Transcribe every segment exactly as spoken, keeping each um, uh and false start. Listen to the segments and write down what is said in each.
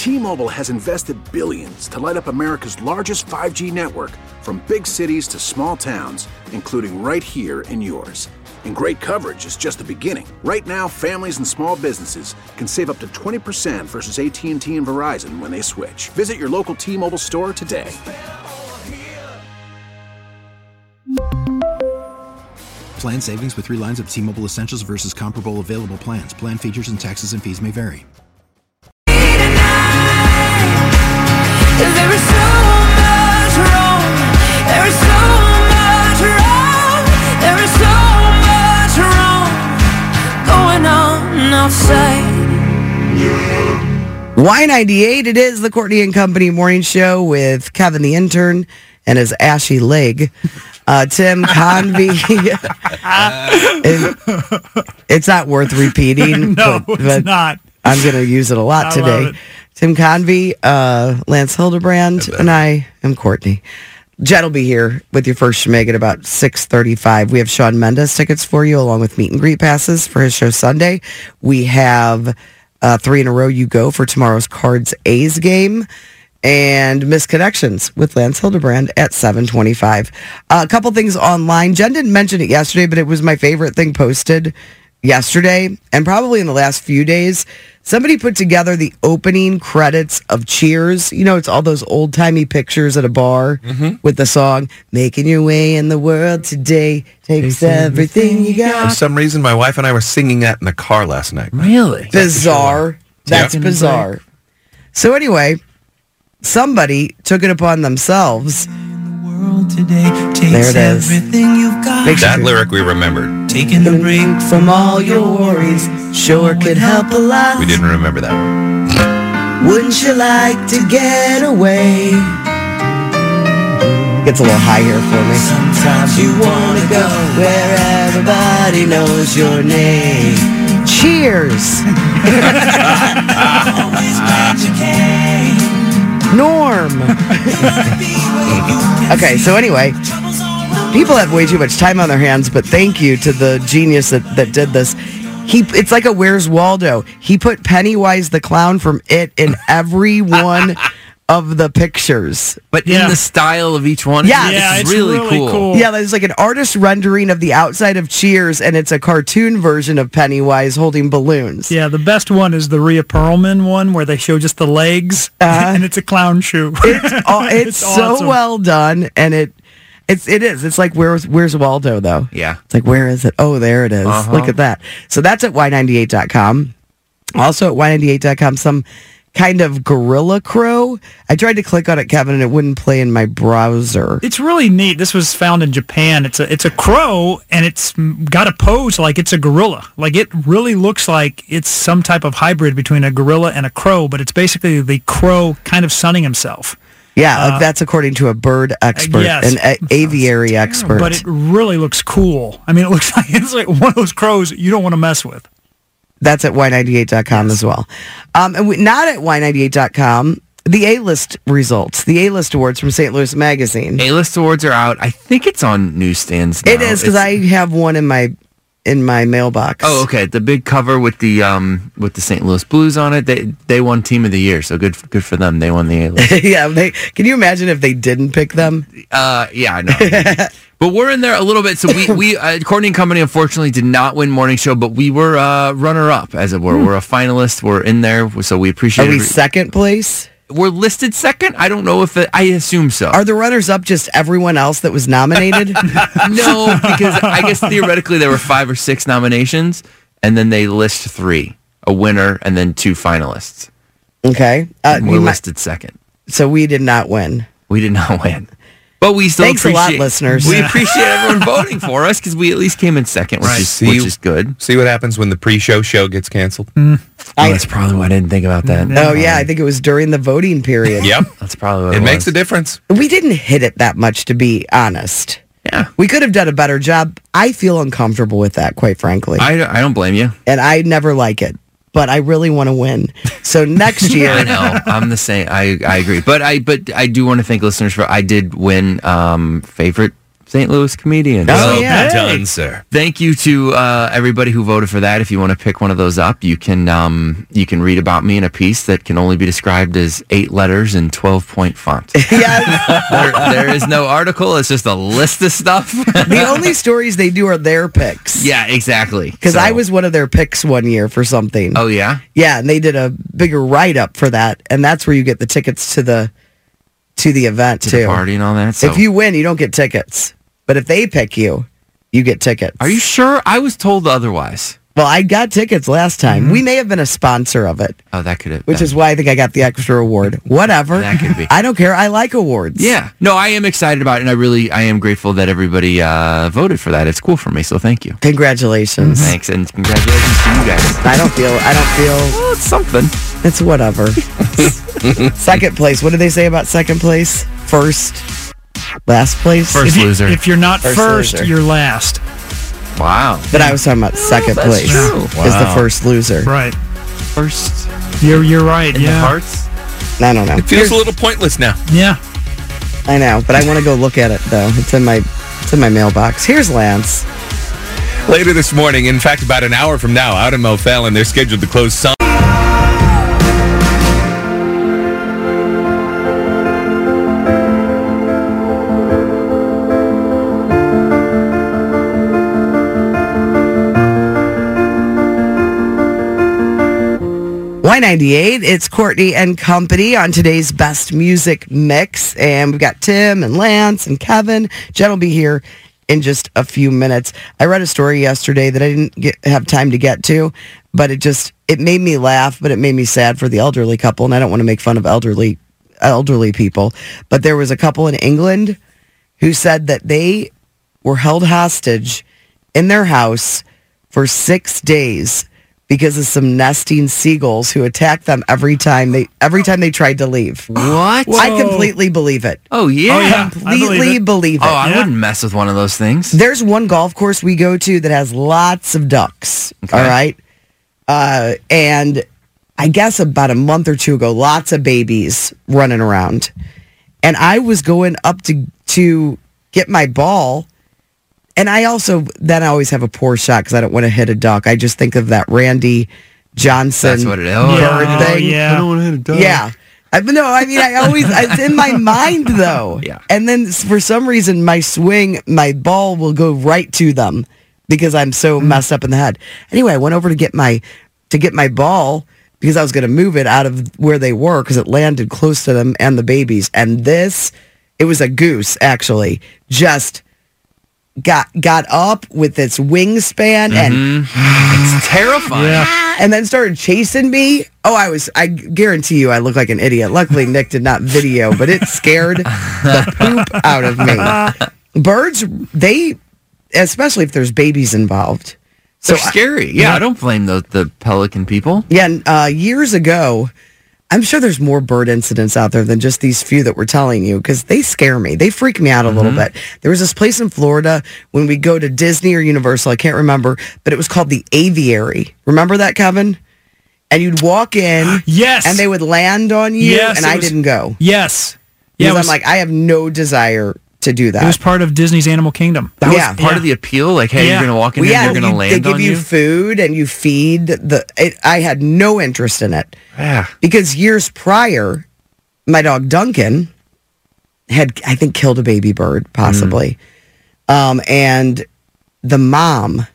T-Mobile has invested billions to light up America's largest five G network, from big cities to small towns, including right here in yours. And great coverage is just the beginning. Right now, families and small businesses can save up to twenty percent versus A T and T and Verizon when they switch. Visit your local T-Mobile store today. Plan savings with three lines of T-Mobile Essentials versus comparable available plans. Plan features and taxes and fees may vary. There is so much wrong. There is so much wrong. There is so much wrong going on outside. Y ninety-eight, it is the Courtney and Company morning show with Kevin the intern and his ashy leg. Uh, Tim Convey. it, it's not worth repeating. No, but, it's but not. I'm going to use it a lot I today. love it. Tim Convey, uh, Lance Hildebrand, and I am Courtney. Jet will be here with your first schmig at about six thirty-five. We have Shawn Mendes tickets for you, along with meet and greet passes for his show Sunday. We have uh, three in a row you go for tomorrow's Cards A's game. And Misconnections with Lance Hildebrand at seven twenty-five. Uh, a couple things online. Jen didn't mention it yesterday, but it was my favorite thing posted yesterday, and probably in the last few days. Somebody put together the opening credits of Cheers. You know, it's all those old-timey pictures at a bar mm-hmm. with the song, Making Your Way in the World Today takes everything you got. For some reason, my wife and I were singing that in the car last night. Really? Bizarre. That's Yep. bizarre. So anyway, somebody took it upon themselves. Today There it is. everything you've got. Make That lyric we remembered. Taking the break From all your worries, sure could help a lot. We didn't remember that one. Wouldn't you like to get away? Gets a little high here for me. Sometimes you want to go where everybody knows your name. Cheers. Norm. Okay, so anyway, people have way too much time on their hands, but thank you to the genius that, that did this. He, it's like a Where's Waldo. He put Pennywise the Clown from It in every one of the pictures. But Yeah. in the style of each one. Yeah, Yeah, it's, it's really, really cool. cool. Yeah, there's like an artist rendering of the outside of Cheers, and it's a cartoon version of Pennywise holding balloons. Yeah, the best one is the Rhea Perlman one where they show just the legs Uh-huh. and it's a clown shoe. It's, all, it's, It's so awesome. well done, and it it's it is. It's like where's where's Waldo though? Yeah. It's like where is it? Oh, there it is. Uh-huh. Look at that. So that's at Y ninety-eight dot com. Also at Y ninety-eight dot com, some kind of gorilla crow. I tried to click on it, Kevin, and it wouldn't play in my browser. It's really neat. This was found in Japan. It's a it's a crow, and it's got a pose like it's a gorilla. Like it really looks like it's some type of hybrid between a gorilla and a crow, but it's basically the crow kind of sunning himself. Yeah, Uh, that's according to a bird expert, yes. an a- aviary expert. But it really looks cool. I mean, it looks like it's like one of those crows you don't want to mess with. That's at Y ninety-eight dot com as well. Um, and we, not at Y ninety-eight dot com, the A-list results, the A-list awards from Saint Louis Magazine. A-list awards are out. I think it's on newsstands now. It is, because It's- I have one in my in my mailbox. Oh, okay. The big cover with the um with the Saint Louis Blues on it. They they won Team of the Year, so good good for them. They won the A-list. Yeah, they, can you imagine if they didn't pick them? Uh, yeah, I know. But we're in there a little bit. So we, we uh, Courtney and Company, unfortunately, did not win Morning Show, but we were uh, runner-up, as it were. We're a finalist. We're in there, so we appreciate Are we it. second place? We're listed second? I don't know if it... I assume so. Are the runners-up just everyone else that was nominated? No, because I guess theoretically there were five or six nominations, and then they list three. A winner, and then two finalists. Okay. Uh, And we we're might- listed second. so we did not win. We did not win. But we still Thanks a appreciate... lot, listeners. We appreciate everyone voting for us, because we at least came in second, which, Right. is, See- which is good. See what happens when the pre-show show gets canceled? Oh, that's probably why I didn't think about that. Oh, yeah, I think it was during the voting period. Yep. That's probably what It it, makes was. a difference. We didn't hit it that much, to be honest. Yeah. We could have done a better job. I feel uncomfortable with that, quite frankly. I, I don't blame you. and I never like it, but I really want to win. So next year, I know. I'm the same. I, I agree. But I but I do want to thank listeners for I did win um, favorite Saint Louis comedian. Oh, Well yeah. done, sir. Thank you to uh, everybody who voted for that. If you want to pick one of those up, you can um, you can read about me in a piece that can only be described as eight letters in twelve point font. Yes. there, there is no article. It's just a list of stuff. The only stories they do are their picks. Yeah, exactly. Because So- I was one of their picks one year for something. Oh yeah. Yeah, and they did a bigger write-up for that, and that's where you get the tickets to the to the event, To too. the party and all that. So. If you win, you don't get tickets. But if they pick you, you get tickets. Are you sure? I was told otherwise. Well, I got tickets last time. We may have been a sponsor of it, Oh, that could have. which been. is why I think I got the extra award. Whatever. That could be. I don't care. I like awards. Yeah. No, I am excited about it, and I really, I am grateful that everybody uh, voted for that. It's cool for me, so thank you. Congratulations. Thanks, and congratulations to you guys. I don't feel, I don't feel, Well, it's something. it's whatever. Second place. What did they say about second place? First? Last place? First. If, you, loser. if you're not First first, loser. you're last. Wow. But I was talking about second that's place true. is the first loser. Right. First You're you're right. in yeah. the hearts. I don't know. It feels a little pointless now. Yeah. I know, but I want to go look at it though. It's in my it's in my mailbox. Here's Lance. Later this morning, in fact, about an hour from now, out in O'Fallon, they're scheduled to close some. Y ninety-eight, it's Courtney and Company on today's Best Music Mix. And we've got Tim and Lance and Kevin. Jen will be here in just a few minutes. I read a story yesterday that I didn't get, have time to get to, but it just, it made me laugh, but it made me sad for the elderly couple. And I don't want to make fun of elderly, elderly people, but there was a couple in England who said that they were held hostage in their house for six days because of some nesting seagulls who attacked them every time they every time they tried to leave. What? I completely believe it. Oh yeah. Oh, yeah. I Completely believe it. believe it. Oh, I Yeah. wouldn't mess with one of those things. There's one golf course we go to that has lots of ducks. Okay. All right. Uh, and I guess about a month or two ago, lots of babies running around. And I was going up to to get my ball. And I also, then I always have a poor shot because I don't want to hit a duck. I just think of that Randy Johnson That's what it is. bird Yeah. Oh, thing. yeah. want to hit a dog. Yeah. I, but no, I mean, I always, it's in my mind though. Yeah. And then s- for some reason, my swing, my ball will go right to them because I'm so messed up in the head. Anyway, I went over to get my, to get my ball because I was going to move it out of where they were because it landed close to them and the babies. And this, it was a goose actually, just got, got up with its wingspan and It's terrifying. Yeah. and then started chasing me. Oh, I was, I guarantee you I look like an idiot. Luckily, Nick did not video, but it scared the poop out of me. Birds, they, especially if there's babies involved. They're I- scary. Yeah, I don't blame the, the pelican people. yeah, and, uh, years ago, I'm sure there's more bird incidents out there than just these few that we're telling you because they scare me. They freak me out a little bit. There was this place in Florida when we go to Disney or Universal, I can't remember, but it was called the Aviary. Remember that, Kevin? And you'd walk in, Yes. and they would land on you, Yes, and it I was- didn't go. Yes. Yeah. Because It was, I'm like, I have no desire to do that. it was part of Disney's Animal Kingdom. That was Yeah. part Yeah. of the appeal. Like, hey, Yeah. you're gonna walk in Well, here, yeah, and you're gonna you- land they give on you, you. food and you feed the. It, I had no interest in it. Yeah. Because years prior, my dog Duncan had, I think, killed a baby bird, possibly. Um, and the mom,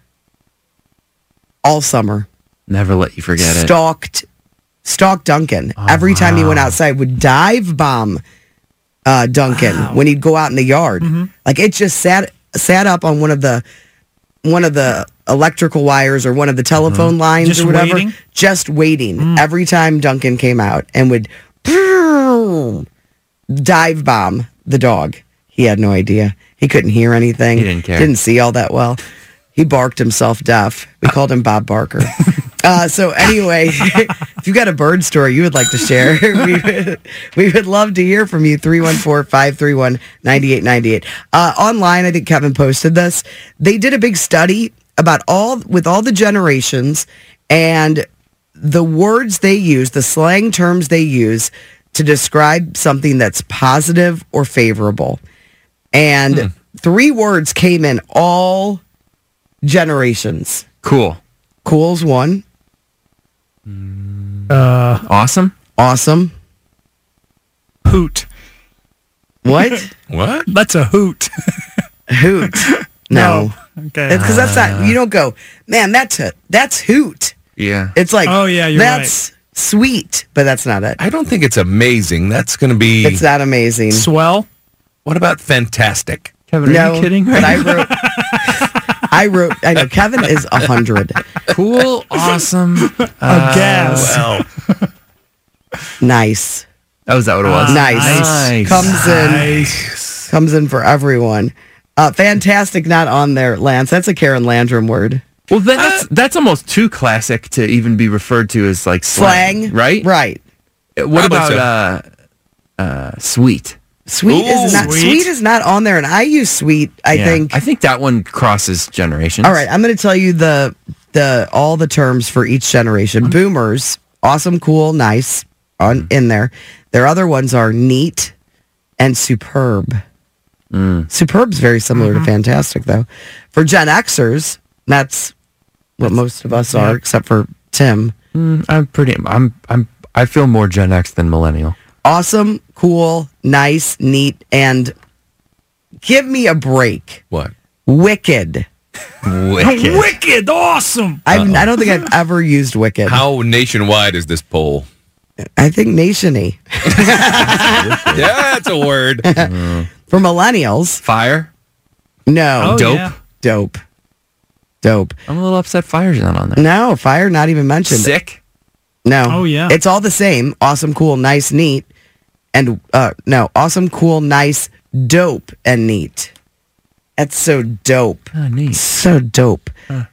all summer, Never let you forget it. stalked, stalked Duncan. Every time he went outside, would dive bomb uh, Duncan when he'd go out in the yard. Like it just sat sat up on one of the one of the electrical wires or one of the telephone lines Just or whatever, waiting? just waiting every time Duncan came out and would dive bomb the dog. He had no idea. He couldn't hear anything. He didn't care. Didn't see all that well. He barked himself deaf. We called him Bob Barker. Uh, so anyway, if you got a bird story you would like to share, we would, we would love to hear from you. three one four, five three one, nine eight nine eight. Uh, online, I think Kevin posted this. They did a big study about all, with all the generations and the words they use, the slang terms they use to describe something that's positive or favorable. And three words came in all generations. Cool. Cool's one. Uh, Awesome. Awesome. hoot. What? What? That's a hoot. Hoot. No. Okay. Because that's not, you don't go, man, that's a, that's hoot. Yeah. It's like, Oh, yeah, you're that's sweet, but that's not it. I don't think it's amazing. That's going to be. It's not amazing. Swell. What about fantastic? Kevin, are No, you kidding? but I wrote, I wrote, I know, Kevin is a hundred. Cool. Awesome. A gas. Well, Nice. Oh, is that what it was? Nice. Nice. Comes in, Nice. comes in for everyone. Uh, fantastic, not on there, Lance. That's a Karen Landrum word. Well, then that's that's almost too classic to even be referred to as like slang, Slang. right? Right. What How about about uh, uh, sweet? Sweet Ooh, is not sweet. sweet is not on there, and I use sweet. I Yeah. think. I think that one crosses generations. All right, I'm going to tell you the the all the terms for each generation. Boomers, awesome, cool, nice, on in there. Their other ones are neat and superb. Superb's very similar to fantastic, though. For Gen Xers, that's what most of us are, except for Tim. Mm, I'm pretty. I'm. I'm. I feel more Gen X than millennial. Awesome, cool, nice, neat, and give me a break. what? Wicked. Wicked. Wicked. Awesome. I've, I don't think I've ever used wicked. How nationwide is this poll? I think nation-y. Yeah, that's a word. For millennials, Fire. no. Oh, Dope. yeah. Dope. Dope. I'm a little upset. Fire's not on there. No, fire not even mentioned. Sick. No. Oh, yeah. It's all the same. Awesome, cool, nice, neat. And uh no, awesome, cool, nice, dope, and neat. That's so dope. Oh, neat. So dope.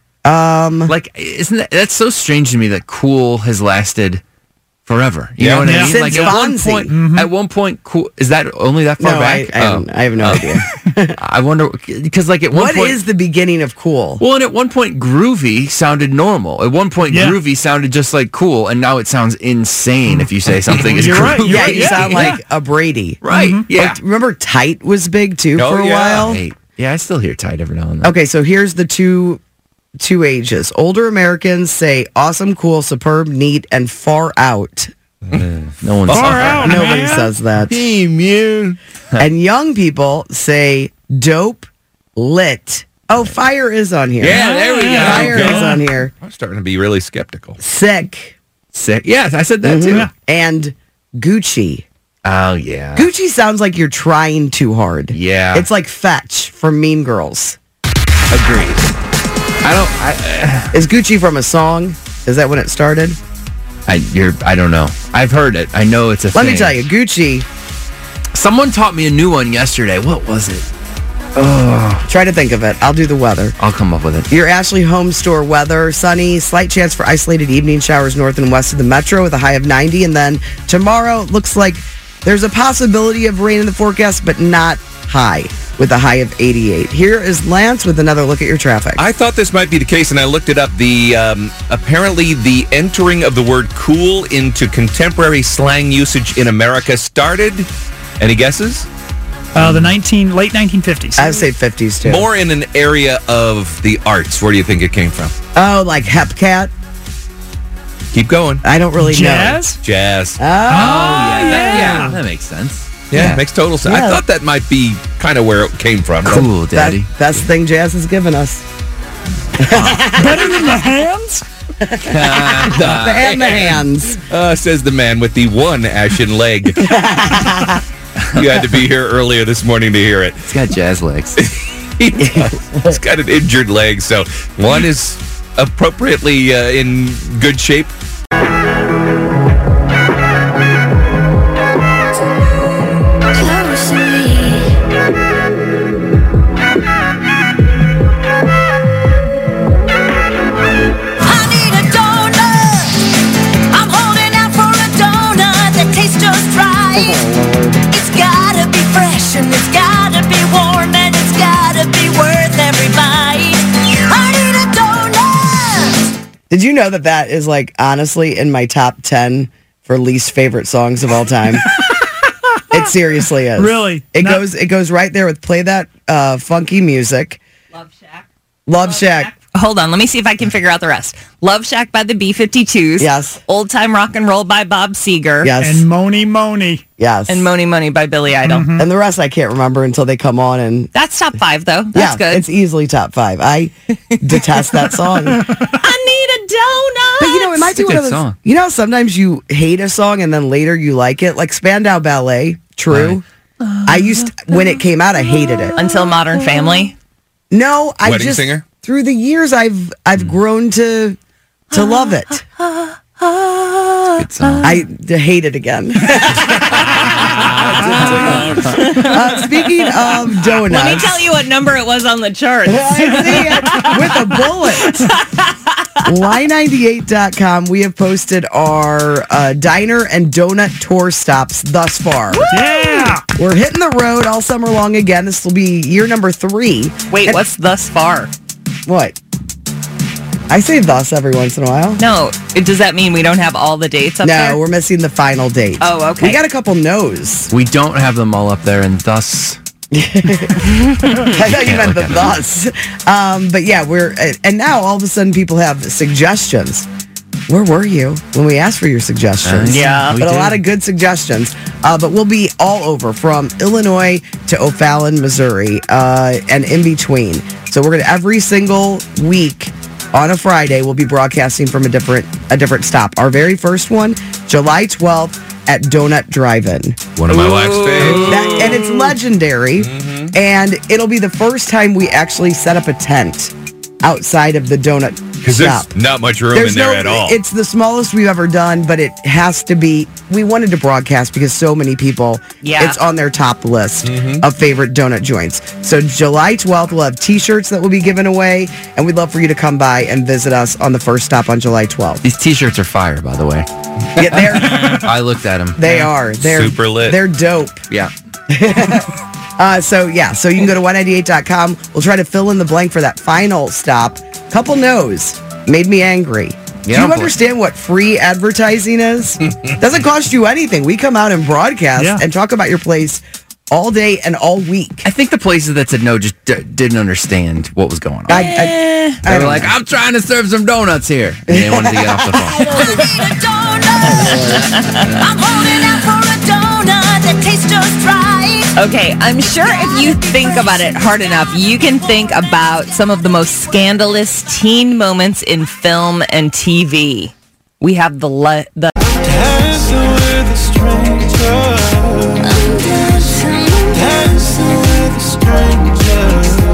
Um Like, isn't that that's so strange to me that cool has lasted forever? You Yeah. know what Yeah. I mean? Since like at one Fonzie. point, at one point, cool is that only that far no, I, back? I, have, I have no idea. Oh. I wonder because like at one What point. is the beginning of cool? Well, and at one point, groovy sounded normal. At one point, Yeah. groovy sounded just like cool, and now it sounds insane if you say something is You're groovy. right, Yeah, right, you yeah, sound yeah. like a Brady. Right? Yeah. Like, remember tight was big too Oh, for a yeah. while? Hey, yeah, I still hear tight every now and then. Okay, so here's the two two ages. Older Americans say awesome, cool, superb, neat, and far out. No one's Far out, Nobody man. says that. Hey, man. And young people say dope, lit. Oh, fire is on here. Yeah, there we go. Fire Okay. is on here. I'm starting to be really skeptical. Sick. Sick. Yes, I said that too. Yeah. And Gucci. Oh yeah. Gucci sounds like you're trying too hard. Yeah. It's like Fetch from Mean Girls. Agreed. I don't. I. Is Gucci from a song? Is that when it started? I. You're. I don't know. I've heard it. I know it's a. Let thing. me tell you, Gucci, Someone taught me a new one yesterday. What was it? try to think of it. I'll do the weather. I'll come up with it. Your Ashley Home Store weather, sunny, slight chance for isolated evening showers north and west of the metro with a high of ninety. And then tomorrow looks like there's a possibility of rain in the forecast, but not high with a high of eighty-eight. Here is Lance with another look at your traffic. I thought this might be the case, and I looked it up. The um, apparently the entering of the word "cool" into contemporary slang usage in America started. Any guesses? Uh, the nineteen late nineteen fifties. I would say fifties too. More in an area of the arts. Where do you think it came from? Oh, like Hepcat? Keep going. I don't really Jazz. Jazz. know. Oh, yeah, that, yeah, that makes sense. yeah, makes total sense. Yeah. I thought that might be kind of where it came from. Cool, that, Daddy. best thing Jazz has given us. Better than the hands. The and the hands. Uh, says the man with the one ashen leg. You had to be here earlier this morning to hear it. It's got jazz legs. He does. He's got an injured leg, so one is appropriately uh, in good shape. Close to me. I need a donut. I'm holding out for a donut that tastes just right. It's gotta be fresh and it's gotta be warm and it's gotta be worth every bite. I need a donut. Did you know that that is like honestly in my top ten for least favorite songs of all time? It seriously is. Really? It Not- goes it goes right there with play that uh, funky music. Love Shack. Love, Shack. Hold on, let me see if I can figure out the rest. Love Shack by the B fifty-twos. Yes. Old Time Rock and Roll by Bob Seger. Yes. And Moni Moni. yes. And Money Money by Billy Idol. Mm-hmm. And the rest I can't remember until they come on and That's top five, though. That's yeah, good. it's easily top five. I detest that song. I need a donut. But you know, it might be a one good of those. song. You know, how sometimes you hate a song and then later you like it, like Spandau Ballet. True. I used when it came out, I hated it. Until Modern Family. No, I Wedding just Singer? through the years I've I've grown to to love it. Good song. I d- hate it again. uh, speaking of donuts, Let me tell you what number it was on the chart. I see it with a bullet. Y ninety-eight dot com, we have posted our uh, diner and donut tour stops thus far. Yeah. We're hitting the road all summer long again. This will be year number three. Wait, And- what's thus far? What? I say thus every once in a while. No, it- does that mean we don't have all the dates up No, there? we're missing the final date. Oh, okay. We got a couple no's. We don't have them all up there, and thus I thought you meant the thus. Um, but yeah, we're and now all of a sudden people have suggestions. Where were you when we asked for your suggestions? Uh, yeah, we but a did. lot of good suggestions. Uh, but we'll be all over from Illinois to O'Fallon, Missouri, uh, and in between. So we're gonna every single week on a Friday we'll be broadcasting from a different a different stop. Our very first one, July twelfth at Donut Drive-In. One of my wife's faves. That, and it's legendary. And it'll be the first time we actually set up a tent outside of the donut Because shop. there's not much room in there at all. It's the smallest we've ever done, but it has to be. We wanted to broadcast because so many people, Yeah. it's on their top list of favorite donut joints. So July twelfth, we'll have T-shirts that will be given away, and we'd love for you to come by and visit us on the first stop on July twelfth. these T-shirts are fire, by the way. Yeah, they're, I looked at them. they are. They're Super lit. They're dope. Yeah. Uh, so, yeah, so you can go to Y ninety-eight dot com. We'll try to fill in the blank for that final stop. Couple no's. Made me angry. Do Yeah, you boy. understand what free advertising is? Doesn't cost you anything. We come out and broadcast Yeah. and talk about your place all day and all week. I think the places that said no just d- didn't understand what was going on. I, I, they I were don't like, know. I'm trying to serve some donuts here. And they wanted to get off the phone. I need a donut. I'm holding out for a donut that tastes just right. Okay, I'm sure if you think about it hard enough, you can think about some of the most scandalous teen moments in film and T V. We have the le- the Dancing with a stranger. I'm dancing, dancing with a stranger.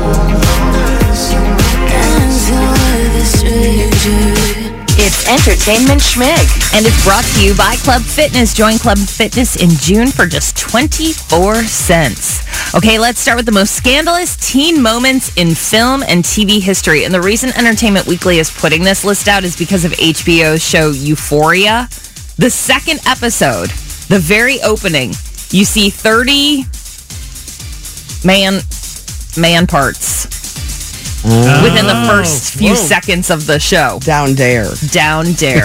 Dancing with a stranger. It's Entertainment Schmig, and it's brought to you by Club Fitness. Join Club Fitness in June for just twenty-four cents. Okay, let's start with the most scandalous teen moments in film and T V history. And the reason Entertainment Weekly is putting this list out is because of H B O's show Euphoria. The second episode, the very opening, you see thirty man man parts within the first few whoa. seconds of the show. down dare. Down dare.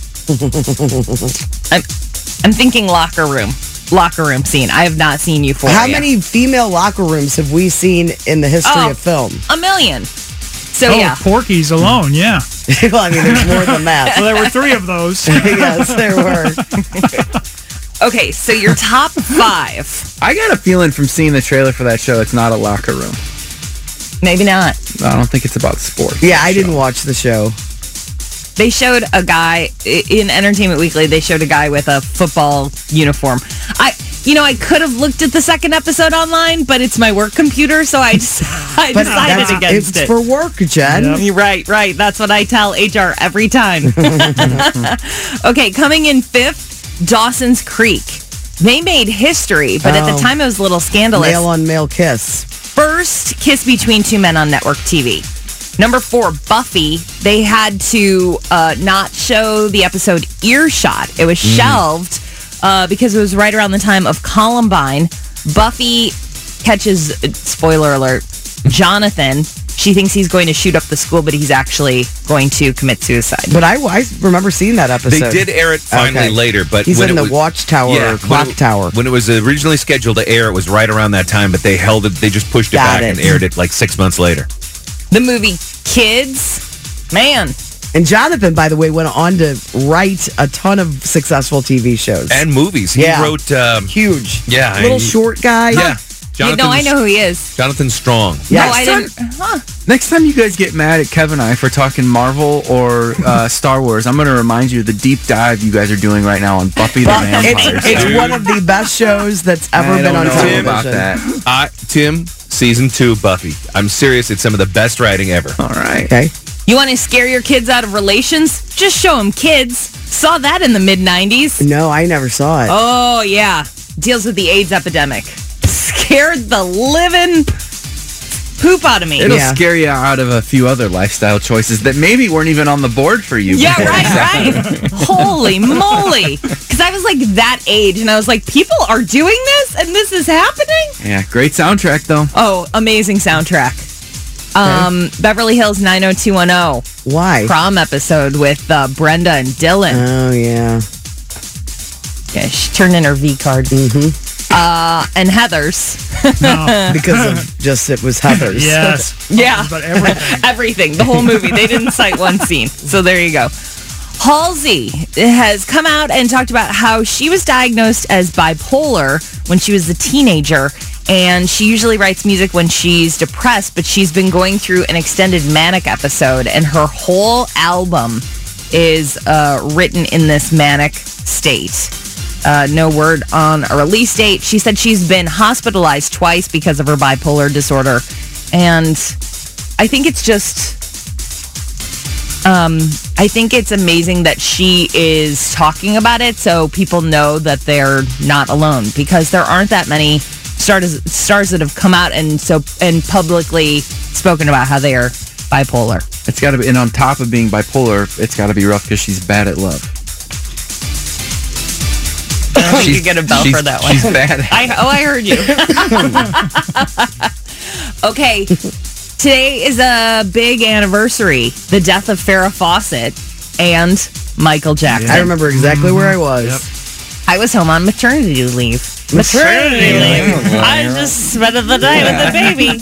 I'm, I'm thinking locker room. Locker room scene. I have not seen Euphoria. How many female locker rooms have we seen in the history Oh. of film? A million. So Oh, yeah. Porky's alone, yeah. Well, I mean, there's more than that. So there were three of those. Yes, there were. Okay, so your top five. I got a feeling from seeing the trailer for that show, it's not a locker room. Maybe not. I don't think it's about sports. Yeah, I didn't watch the show. They showed a guy i- in Entertainment Weekly. They showed a guy with a football uniform. I, you know, I could have looked at the second episode online, but it's my work computer, so I, just, I But decided that's, against it's it. for work, Jen. Yep. You're right, right. That's what I tell H R every time. Okay, coming in fifth, Dawson's Creek. They made history, but at Oh. the time it was a little scandalous. Male on male kiss. First kiss between two men on network T V. Number four, Buffy. They had to uh, not show the episode Earshot. It was shelved uh, because it was right around the time of Columbine. Buffy catches, spoiler alert, Jonathan she thinks he's going to shoot up the school, but he's actually going to commit suicide. But I, I remember seeing that episode. They did air it finally Okay. later, but He's when in it the was, watchtower Yeah, or clock when it, tower. When it was originally scheduled to air, it was right around that time, but they held it. They just pushed it Got back it. and aired it like six months later. The movie Kids, man. And Jonathan, by the way, went on to write a ton of successful T V shows. And movies. He Yeah. wrote. Um, Huge. Yeah, Little I- short guy. Yeah. You know, I know who he is. Jonathan Strong. Yes. No, I didn't. Huh. Next time you guys get mad at Kevin and I for talking Marvel or uh, Star Wars, I'm going to remind you of the deep dive you guys are doing right now on Buffy the Well, Vampire it's, it's Slayer. one of the best shows that's ever I been don't on know television. about that. I, Tim, season two, Buffy. I'm serious. It's some of the best writing ever. All right. Okay. You want to scare your kids out of relations? Just show them Kids. Saw that in the mid nineties. No, I never saw it. Oh, yeah. Deals with the AIDS epidemic. Scared the living poop out of me. It'll Yeah. scare you out of a few other lifestyle choices that maybe weren't even on the board for you. Yeah, before. right, right. Holy moly. Because I was like that age, and I was like, people are doing this, and this is happening? Yeah, great soundtrack, though. Oh, amazing soundtrack. Um, Beverly Hills nine oh two one oh. Why? Prom episode with uh, Brenda and Dylan. Oh, yeah. Yeah, she turned in her V card. Mm-hmm. Uh, and Heather's. No. Because of just it was Heather's. Yes. Yeah. But everything. Everything. The whole movie. They didn't cite one scene. So there you go. Halsey has come out and talked about how she was diagnosed as bipolar when she was a teenager. And she usually writes music when she's depressed, but she's been going through an extended manic episode. And her whole album is uh, written in this manic state. Uh, no word on a release date. She said she's been hospitalized twice because of her bipolar disorder. And I think it's just, um, I think it's amazing that she is talking about it so people know that they're not alone, because there aren't that many stars, stars that have come out and so and publicly spoken about how they are bipolar. It's got to be, and on top of being bipolar, it's got to be rough because she's bad at love. You could get a bell she's, for that one. She's bad. I, oh, I heard you. Okay. Today is a big anniversary. The death of Farrah Fawcett and Michael Jackson. I remember exactly where I was. Yep. I was home on maternity leave. Maternity leave. I just spent the day with the baby.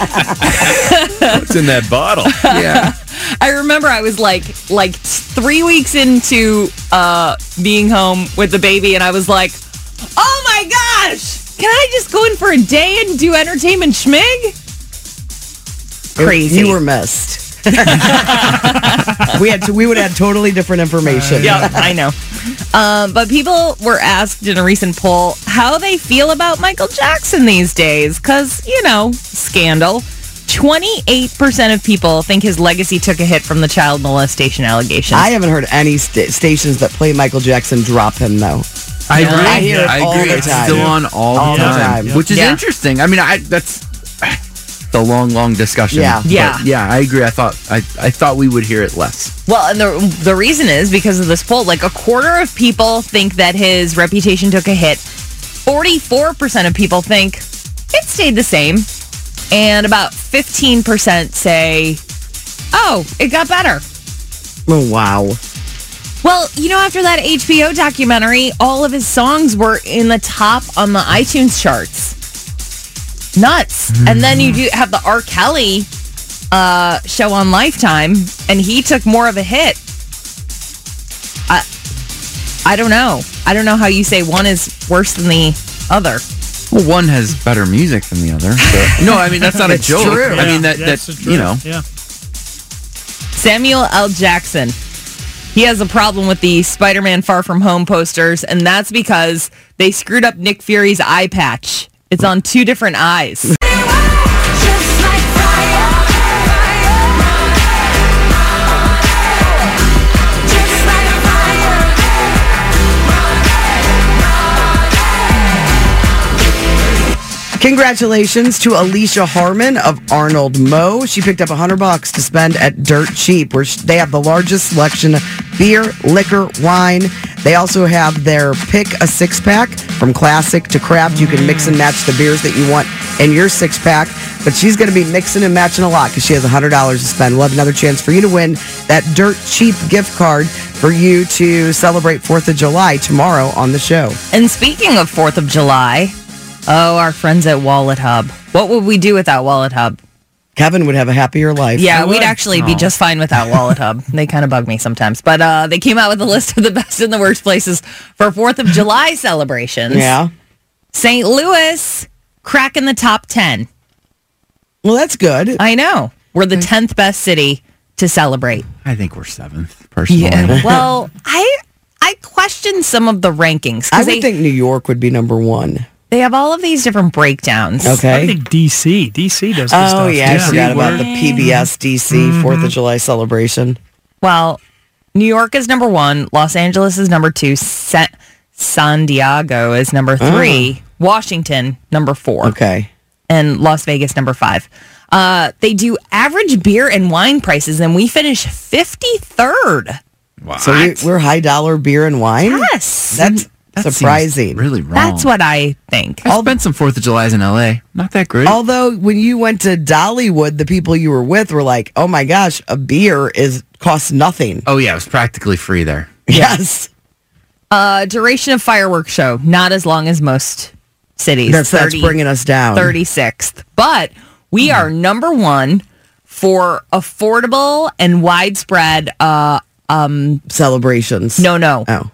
What's in that bottle? Yeah. I remember I was like like three weeks into uh, being home with the baby, and I was like, oh my gosh, can I just go in for a day and do entertainment schmig? Crazy. You were missed. we had to, we would have totally different information. Yeah, I know. Um, but people were asked in a recent poll how they feel about Michael Jackson these days, because, you know, scandal. twenty-eight percent of people think his legacy took a hit from the child molestation allegations. I haven't heard any st- stations that play Michael Jackson drop him, though. I Yeah. agree. I hear it I all agree. the It's time. still on all, All the the time, time. which is Yeah. interesting. I mean, I that's the long, long discussion. Yeah. But Yeah. yeah. I agree. I thought I, I thought we would hear it less. Well, and the the reason is because of this poll. Like, a quarter of people think that his reputation took a hit. forty-four percent of people think it stayed the same. And about fifteen percent say, oh, it got better. Oh, wow. Well, you know, after that H B O documentary, all of his songs were in the top on the iTunes charts. Nuts. And then you do have the R. Kelly uh, show on Lifetime, and he took more of a hit. I, I don't know. I don't know how you say one is worse than the other. Well, one has better music than the other. So. No, I mean that's not a It's joke. true. I mean Yeah, that that's that true. you know. Yeah. Samuel L. Jackson. He has a problem with the Spider-Man Far From Home posters, and that's because they screwed up Nick Fury's eye patch. It's on two different eyes. Just like fire, just like Congratulations to Alicia Harmon of Arnold Moe. She picked up one hundred bucks to spend at Dirt Cheap, where sh- they have the largest selection of beer, liquor, wine. They also have their pick a six-pack from classic to craft. You can mix and match the beers that you want in your six-pack. but she's going to be mixing and matching a lot because she has one hundred dollars to spend. We'll have another chance for you to win that dirt cheap gift card for you to celebrate fourth of July tomorrow on the show. And speaking of fourth of July, oh, our friends at Wallet Hub. What would we do without Wallet Hub? Kevin would have a happier life. Yeah, we'd actually be just fine without Wallet Hub. They kind of bug me sometimes. But uh, they came out with a list of the best and the worst places for fourth of July celebrations. Yeah. Saint Louis cracking the top ten. Well, that's good. I know. We're the tenth best city to celebrate. I think we're seventh, personally. Yeah. Well, I I question some of the rankings. I would they, think New York would be number one. They have all of these different breakdowns. Okay. I think D C. D C does good Oh, stuff. yeah, I forgot about the P B S D C Mm-hmm. fourth of July celebration. Well, New York is number one. Los Angeles is number two. Sa- San Diego is number three. Washington, number four. Okay. And Las Vegas, number five. Uh, they do average beer and wine prices, and we finish fifty-third. Wow. So we, we're high dollar beer and wine? Yes. That's That seems surprising. really wrong. That's what I think. I spent some fourth of July's in L A. Not that great. Although when you went to Dollywood, the people you were with were like, "Oh my gosh, a beer is costs nothing." oh, yeah, it was practically free there. Yes, Uh, duration of fireworks show, not as long as most cities. that's that's bringing us down. thirty-sixth. But we are number one for affordable and widespread, uh, Celebrations. no, no, Oh,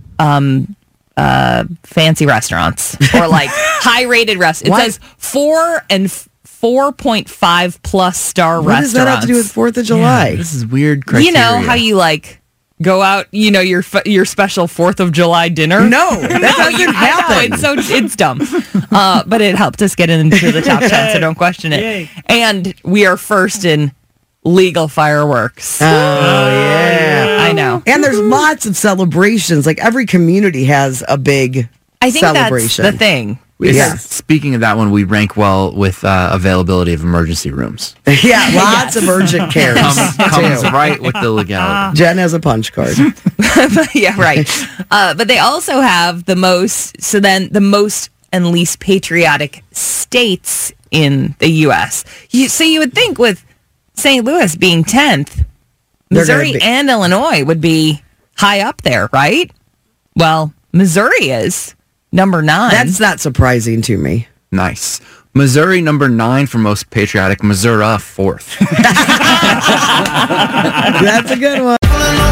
fancy restaurants or like high-rated restaurants. It Why- says four and f- four point five plus star what restaurants. does that have to do with Fourth of July? This is weird criteria. You know how you like go out, you know, your f- your special fourth of July dinner? No, that doesn't you- I know, happen. it's so it's dumb. Uh, but it helped us get into the top ten, so don't question it. Yay. And we are first in legal fireworks. Oh yeah. I know. And there's lots of celebrations. Like every community has a big I think celebration. that's the thing. It's- Yeah. Speaking of that one, we rank well with uh, availability of emergency rooms. Yeah, lots of urgent cares. Comes, comes too. right with the legality. Jen has a punch card. Yeah, right. Uh, but they also have the most, so then the most and least patriotic states in the U S. You, so you would think with Saint Louis being tenth, They're gonna Missouri be- and Illinois would be high up there, right? Well, Missouri is number nine. That's not surprising to me. Nice. Missouri, number nine for most patriotic. Missouri, fourth. That's a good one.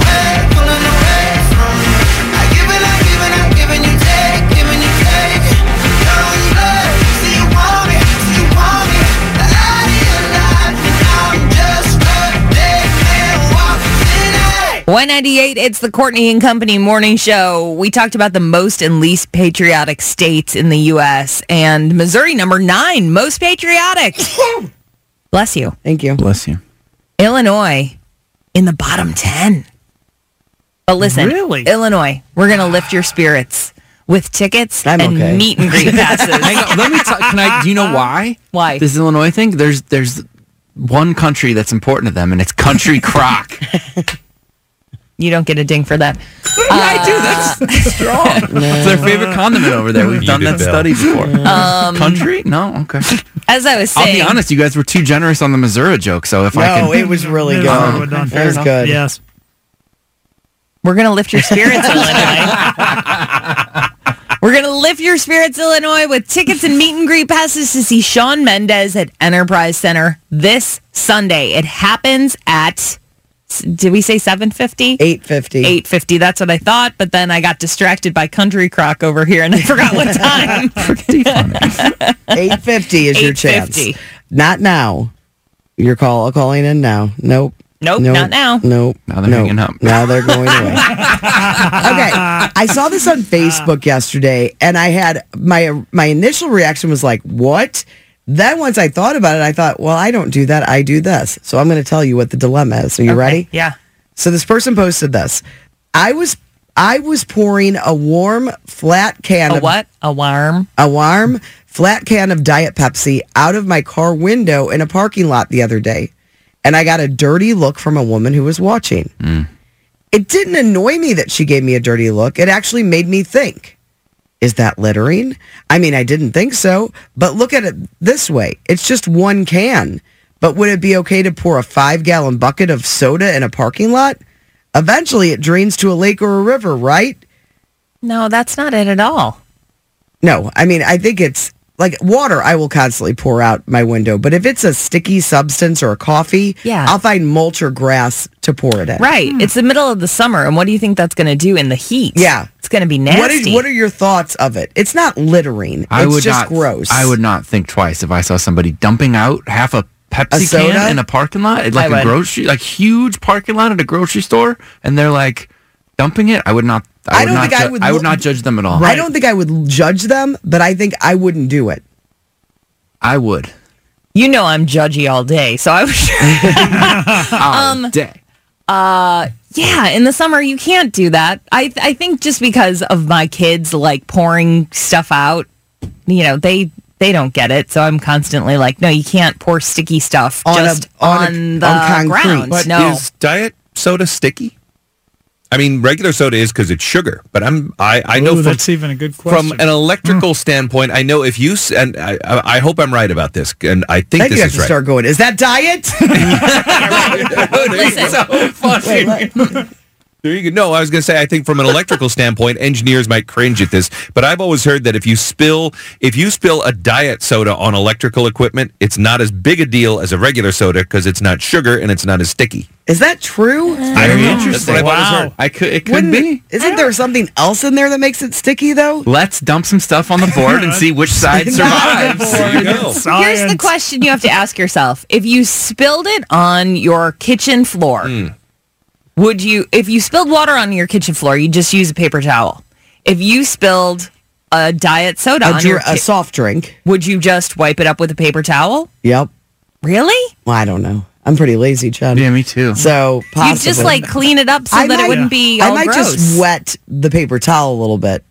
one ninety-eight, it's the Courtney and Company morning show. We talked about the most and least patriotic states in the U S and Missouri, number nine, most patriotic. Bless you. Thank you. Bless you. Illinois in the bottom ten. But listen, Really? Illinois, we're going to lift your spirits with tickets I'm and okay. meet and greet passes. Hang on, let me talk. Can I? Do you know why? Why? This Illinois thing. There's there's one country that's important to them, and it's country crock. You don't get a ding for that. I do. That's, that's strong. It's their favorite condiment over there. We've You done did, that Bill. study before. country? No. Okay. As I was I'll saying, be honest. You guys were too generous on the Missouri joke. So if I No, can, it was really Yeah, good. well, well done. It Fair was enough. good. Yes. we're going to lift your spirits, Illinois. We're going to lift your spirits, Illinois, with tickets and meet and greet passes to see Shawn Mendes at Enterprise Center this Sunday. It happens at, did we say seven fifty? eight fifty. eight fifty. That's what I thought, but then I got distracted by Country Crock over here and I forgot what time. eight fifty is your chance. eight fifty. Not now. You're call calling in now. Nope. Nope, not now. Nope. Now they're nope. hanging up. Now they're going away. Okay. I saw this on Facebook yesterday and I had my my initial reaction was like, what? Then once I thought about it, I thought, well, I don't do that. I do this. So I'm going to tell you what the dilemma is. Are you Okay, ready? Yeah. So this person posted this. I was I was pouring a warm flat can A of what? A worm? a warm flat can of Diet Pepsi out of my car window in a parking lot the other day. And I got a dirty look from a woman who was watching. It didn't annoy me that she gave me a dirty look. It actually made me think. Is that littering? I mean, I didn't think so, but look at it this way. It's just one can. But would it be okay to pour a five-gallon bucket of soda in a parking lot? Eventually, it drains to a lake or a river, right? No, that's not it at all. No, I mean, I think it's like water I will constantly pour out my window. But if it's a sticky substance or a coffee, Yeah. I'll find mulch or grass to pour it in. Right. It's the middle of the summer, and what do you think that's going to do in the heat? Yeah. It's going to be nasty. What, is, what are your thoughts of it? It's not littering. I it's would just not, gross. I would not think twice if I saw somebody dumping out half a Pepsi A soda? can in a parking lot, at like I a would. grocery, like huge parking lot at a grocery store, and they're like dumping it. I would not. I, I would don't not think I ju- would I would look- not judge them at all. I don't think I would judge them, but I think I wouldn't do it. I would. You know I'm judgy all day, so I was All Um, day. Yeah, in the summer you can't do that. I I think just because of my kids like pouring stuff out, you know, they they don't get it. So I'm constantly like, no, you can't pour sticky stuff On a- just on a- on, the on concrete. ground. But no. is diet soda sticky? I mean, regular soda is because it's sugar, but I'm I, I know Ooh, from, that's even a good question. from an electrical standpoint, I know if you s- and I, I I hope I'm right about this, and I think Then this you have is to right. start going, is that diet? Listen, so funny. There you go. No, I was going to say, I think from an electrical standpoint, engineers might cringe at this, but I've always heard that if you spill if you spill a diet soda on electrical equipment, it's not as big a deal as a regular soda because it's not sugar and it's not as sticky. Is that true? I don't know. That's what I've always Wow. heard. I could. It could Wouldn't- be. Isn't there something else in there that makes it sticky, though? Let's dump some stuff on the board and see which side survives. There you go. here's the question you have to ask yourself. If you spilled it on your kitchen floor, would you, if you spilled water on your kitchen floor, you just use a paper towel. If you spilled a diet soda A, on dr- your a ki- soft drink. would you just wipe it up with a paper towel? Yep. Really? Well, I don't know. I'm pretty lazy, Chad. Yeah, me too. So possibly. You just like clean it up so I that might- it wouldn't be I all might gross. just wet the paper towel a little bit.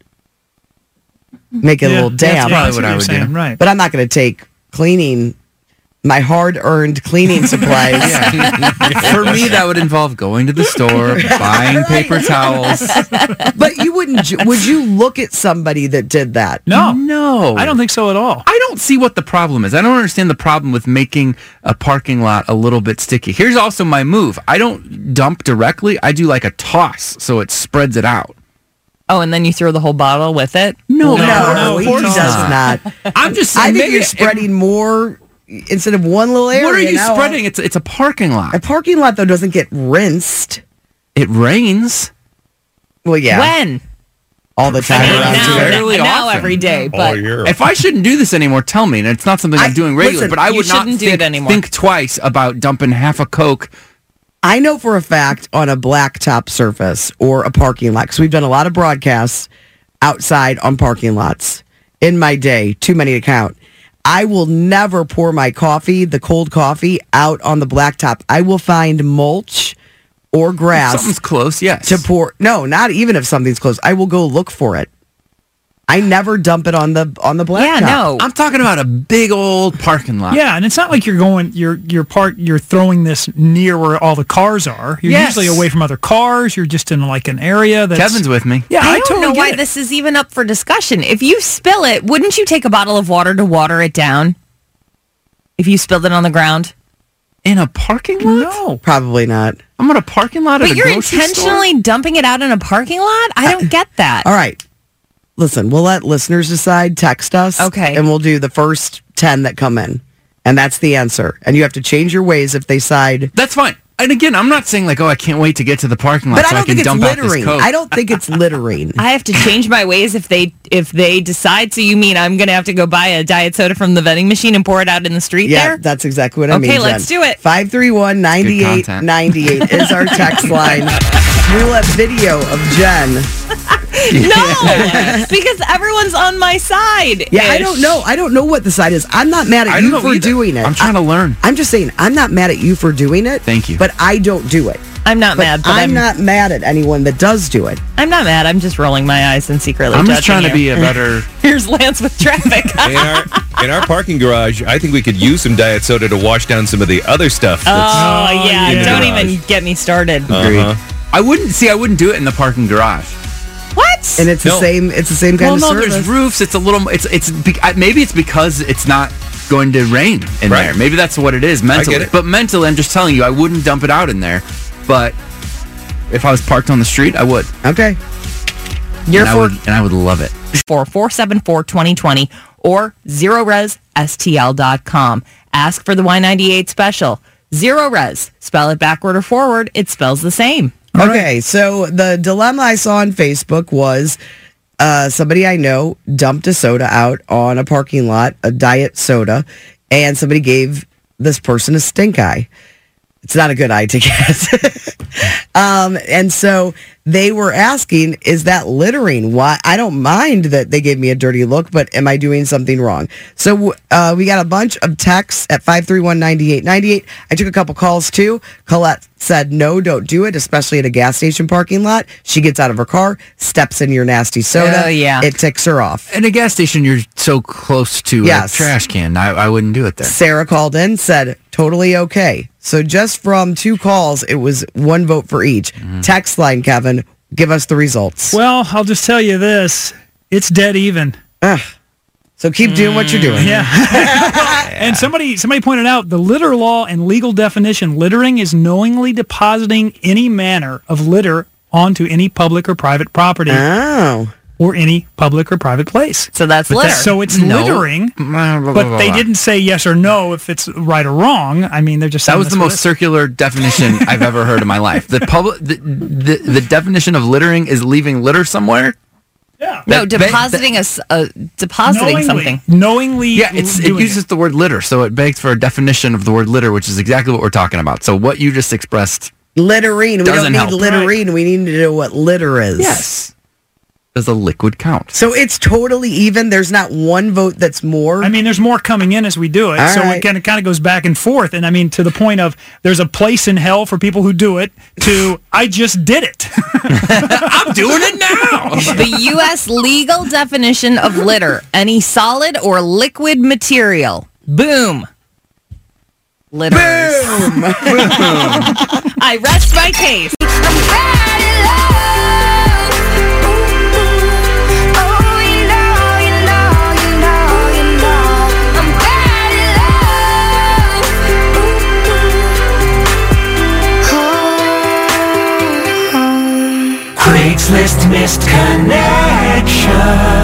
Make it a Yeah, little yeah, damp. that's Probably what I you're would do. saying, Right. But I'm not going to take cleaning, my hard-earned cleaning supplies. For me, that would involve going to the store, buying paper towels. But you wouldn't, ju- would you look at somebody that did that? No, No. I don't think so at all. I don't see what the problem is. I don't understand the problem with making a parking lot a little bit sticky. Here's also my move. I don't dump directly. I do like a toss, so it spreads it out. Oh, and then you throw the whole bottle with it? No, No, no, he of course does not. I'm just I saying. think maybe you're it- spreading more instead of one little area. What are you now. spreading? It's it's a parking A lot. parking lot, though, doesn't get rinsed. It rains. Well, yeah. When? All the time I mean, around now, here. Fairly now often. every day, but If I shouldn't do this anymore, tell me. And it's not something I'm I- doing regularly, listen, but I you would not shouldn't do think, it anymore. think twice about dumping half a Coke. I know for a fact on a blacktop surface or a parking lot, because we've done a lot of broadcasts outside on parking lots in my day, too many to count. I will never pour my coffee, the cold coffee, out on the blacktop. I will find mulch or grass Something's close, yes. to pour. No, not even if something's close. I will go look for it. I never dump it on the on the blacktop. yeah, no. I'm talking about a big old parking lot. Yeah, and it's not like you're going, you're you're part, you're throwing this near where all the cars are. You're Yes. usually away from other cars. You're just in like an area that's. Kevin's with me. Yeah, I, I don't totally know get why it. this is even up for discussion. If you spill it, wouldn't you take a bottle of water to water it down? If you spilled it on the ground? In a parking lot? No. Probably not. I'm at a parking lot at But a you're grocery intentionally dumping it out in a parking lot? I don't get that. All right. Listen, we'll let listeners decide. Text us. Okay. And we'll do the first ten that come in. And that's the answer. And you have to change your ways if they side. store? That's fine. And again, I'm not saying like, oh, I can't wait to get to the parking lot But so I I, don't can think it's dump out this littering. Coke. I don't think it's littering. I have to change my ways if they if they decide. So you mean I'm going to have to go buy a diet soda from the vending machine and pour it out in the street Yeah, there? that's exactly what I Okay, mean. let's Jen. do it. five three one, nine eight nine eight is our text line. We will have video of Jen. No, because everyone's on my side. Yeah, I don't know. I don't know what the side is. I'm not mad at I you don't know for either. doing it. I'm trying I, to learn. I'm just saying, I'm not mad at you for doing it. Thank you. But I don't do it. I'm not But mad. But I'm, I'm, not mad at anyone that does do it. I'm not mad. I'm just rolling my eyes and secretly. I'm just judging trying to you. be a better... Here's Lance with traffic. In our in our parking garage, I think we could use some diet soda to wash down some of the other stuff. That's, Oh yeah, in the don't garage. even get me started. Uh-huh. I wouldn't... See, I wouldn't do it in the parking garage. What? Yes. And it's No. the same. It's the same kind well, of no, service. there's roofs. It's a little. It's it's be- I- maybe it's because it's not going to rain in Right. there. Maybe that's what it is mentally. get it. But mentally, I'm just telling you, I wouldn't dump it out in there. But if I was parked on the street, I would. Okay. Your and, I would and I would love it. for four seven four, twenty twenty or zero res S T L dot com. Ask for the Y ninety-eight special. Zero res. Spell it backward or forward. It spells the same. Okay, so the dilemma I saw on Facebook was uh, somebody I know dumped a soda out on a parking lot, a diet soda, and somebody gave this person a stink eye. It's not a good eye to get. um, and so they were asking, is that littering? Why? I don't mind that they gave me a dirty look, but am I doing something wrong? So uh, we got a bunch of texts at five three one, nine eight nine eight. I took a couple calls too. Colette said, no, don't do it, especially at a gas station parking lot. She gets out of her car, steps in your nasty soda. Oh, yeah. It ticks her off. At a gas station, you're so close to Yes. a trash can. I, I wouldn't do it there. Sarah called in, said, totally okay. So just from two calls, it was one vote for each. Mm-hmm. Text line, Kevin, give us the results. Well, I'll just tell you this. It's dead even. Ugh. So keep doing what you're doing. Yeah. And somebody somebody pointed out the litter law and legal definition. Littering is knowingly depositing any manner of litter onto any public or private property Oh. or any public or private place. So that's But litter. that- so it's No. littering, but they didn't say yes or no if it's right or wrong. I mean, they're just That saying was the that's what most it is. circular definition I've ever heard in my life. The public, the, the, the definition of littering is leaving litter somewhere. Yeah. no, that- depositing a, s- uh, depositing knowingly, something. Knowingly. Yeah, it's, it doing uses the word litter, so it begs for a definition of the word litter, which is exactly what we're talking about. So what you just expressed, Littering. We Doesn't don't need help. littering. We need to know what litter is. yes, does a liquid count? So it's totally even. There's not one vote that's more. I mean, there's more coming in as we do it, All so right. it kind of kind of goes back and forth. And I mean, to the point of there's a place in hell for people who do it. To I just did it. I'm doing it now. The U S legal definition of litter, any solid or liquid material. Boom. Litters. Boom. I rest my case. Craigslist missed connections.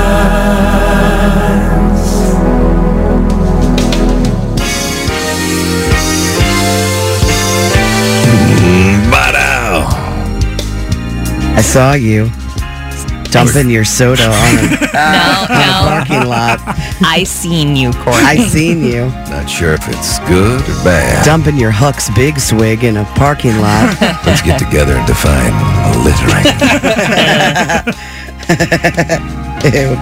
I saw you dumping your soda on a, No, on a no. parking lot. I seen you, Courtney. I seen you Not sure if it's good or bad. dumping your Huck's Big Swig in a parking lot. Let's get together and define littering. Ew.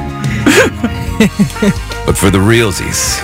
But for the realsies,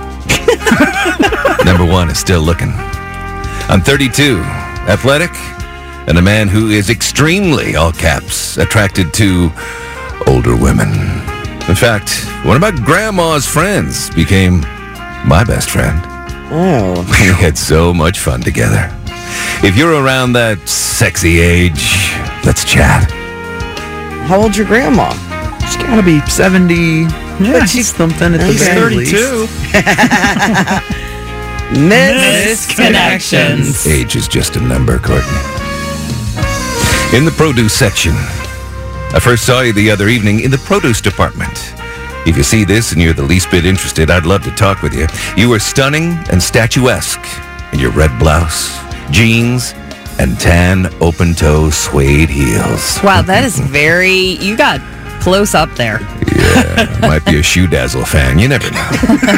number one is still looking. I'm thirty-two, athletic, and a man who is extremely, all caps, attracted to older women. In fact, one of my grandma's friends became my best friend. Oh. We had so much fun together. If you're around that sexy age, let's chat. How old's your grandma? It's gotta be seventy. Yeah, she's something at the Okay. He's very least. thirty-two. Miss Misconnections. Age is just a number, Courtney. In the produce section. I first saw you the other evening in the produce department. If you see this and you're the least bit interested, I'd love to talk with you. You were stunning and statuesque in your red blouse, jeans, and tan open-toe suede heels. Wow, that is very, you got close up there. Yeah, might be a Shoe Dazzle fan. You never know.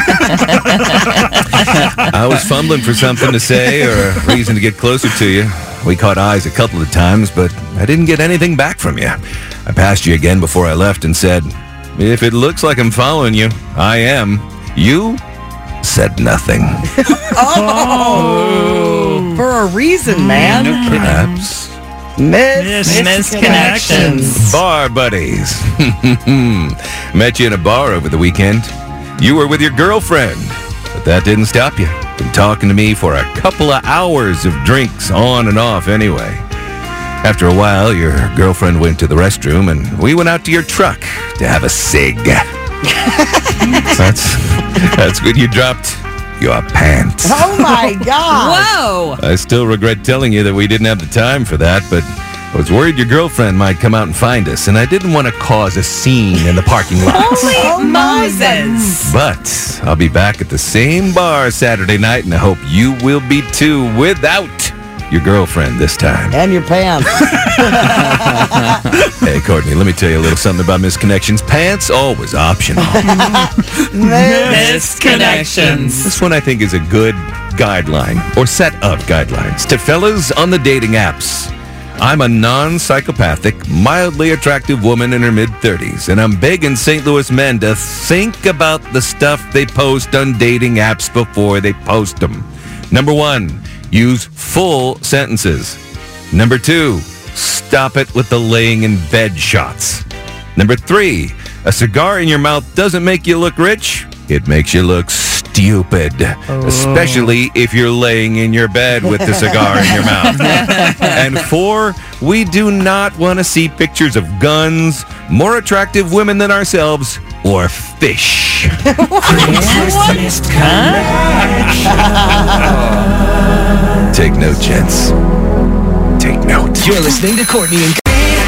I was fumbling for something to say or a reason to get closer to you. We caught eyes a couple of times, but I didn't get anything back from you. I passed you again before I left and said, if it looks like I'm following you, I am. You said nothing. Oh. For a reason, man. Perhaps. Miss Misconnections. Bar buddies. Met you in a bar over the weekend. You were with your girlfriend, but that didn't stop you. Been talking to me for a couple of hours of drinks on and off anyway. After a while, your girlfriend went to the restroom, and we went out to your truck to have a cig. that's, that's when you dropped your pants. Oh, my God. Whoa. I still regret telling you that we didn't have the time for that, but I was worried your girlfriend might come out and find us, and I didn't want to cause a scene in the parking lot. Holy Oh, my Moses. But I'll be back at the same bar Saturday night, and I hope you will be too, without your girlfriend this time. And your pants. Hey, Courtney, let me tell you a little something about Misconnections. Pants, always optional. Misconnections. This one I think is a good guideline, or set of guidelines, to fellas on the dating apps. I'm a non-psychopathic, mildly attractive woman in her mid-thirties, and I'm begging Saint Louis men to think about the stuff they post on dating apps before they post them. Number one, use full sentences. Number two, stop it with the laying in bed shots. Number three, a cigar in your mouth doesn't make you look rich. It makes you look stupid, oh. especially if you're laying in your bed with the cigar in your mouth. And four, we do not want to see pictures of guns, more attractive women than ourselves, or fish. Take note, gents. Take note. You're listening to Courtney and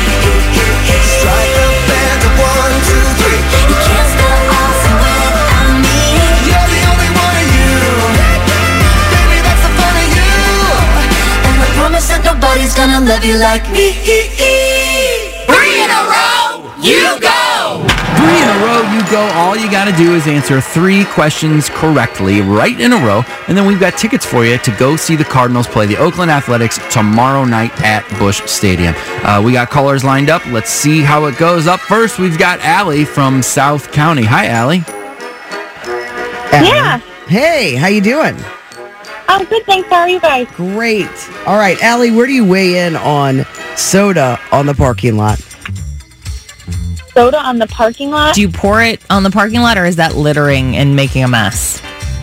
Nobody's gonna love you like me. Three in a row, you go. Three in a row, you go. All you got to do is answer three questions correctly, right in a row, and then we've got tickets for you to go see the Cardinals play the Oakland Athletics tomorrow night at Busch Stadium. Uh, we got callers lined up. Let's see how it goes. Up first, we've got Allie from South County. Hi, Allie. Yeah. Hey, how you doing? I'm good, thanks. How are you guys? Great. All right, Allie, where do you weigh in on soda on the parking lot? Soda on the parking lot? Do you pour it on the parking lot, or is that littering and making a mess?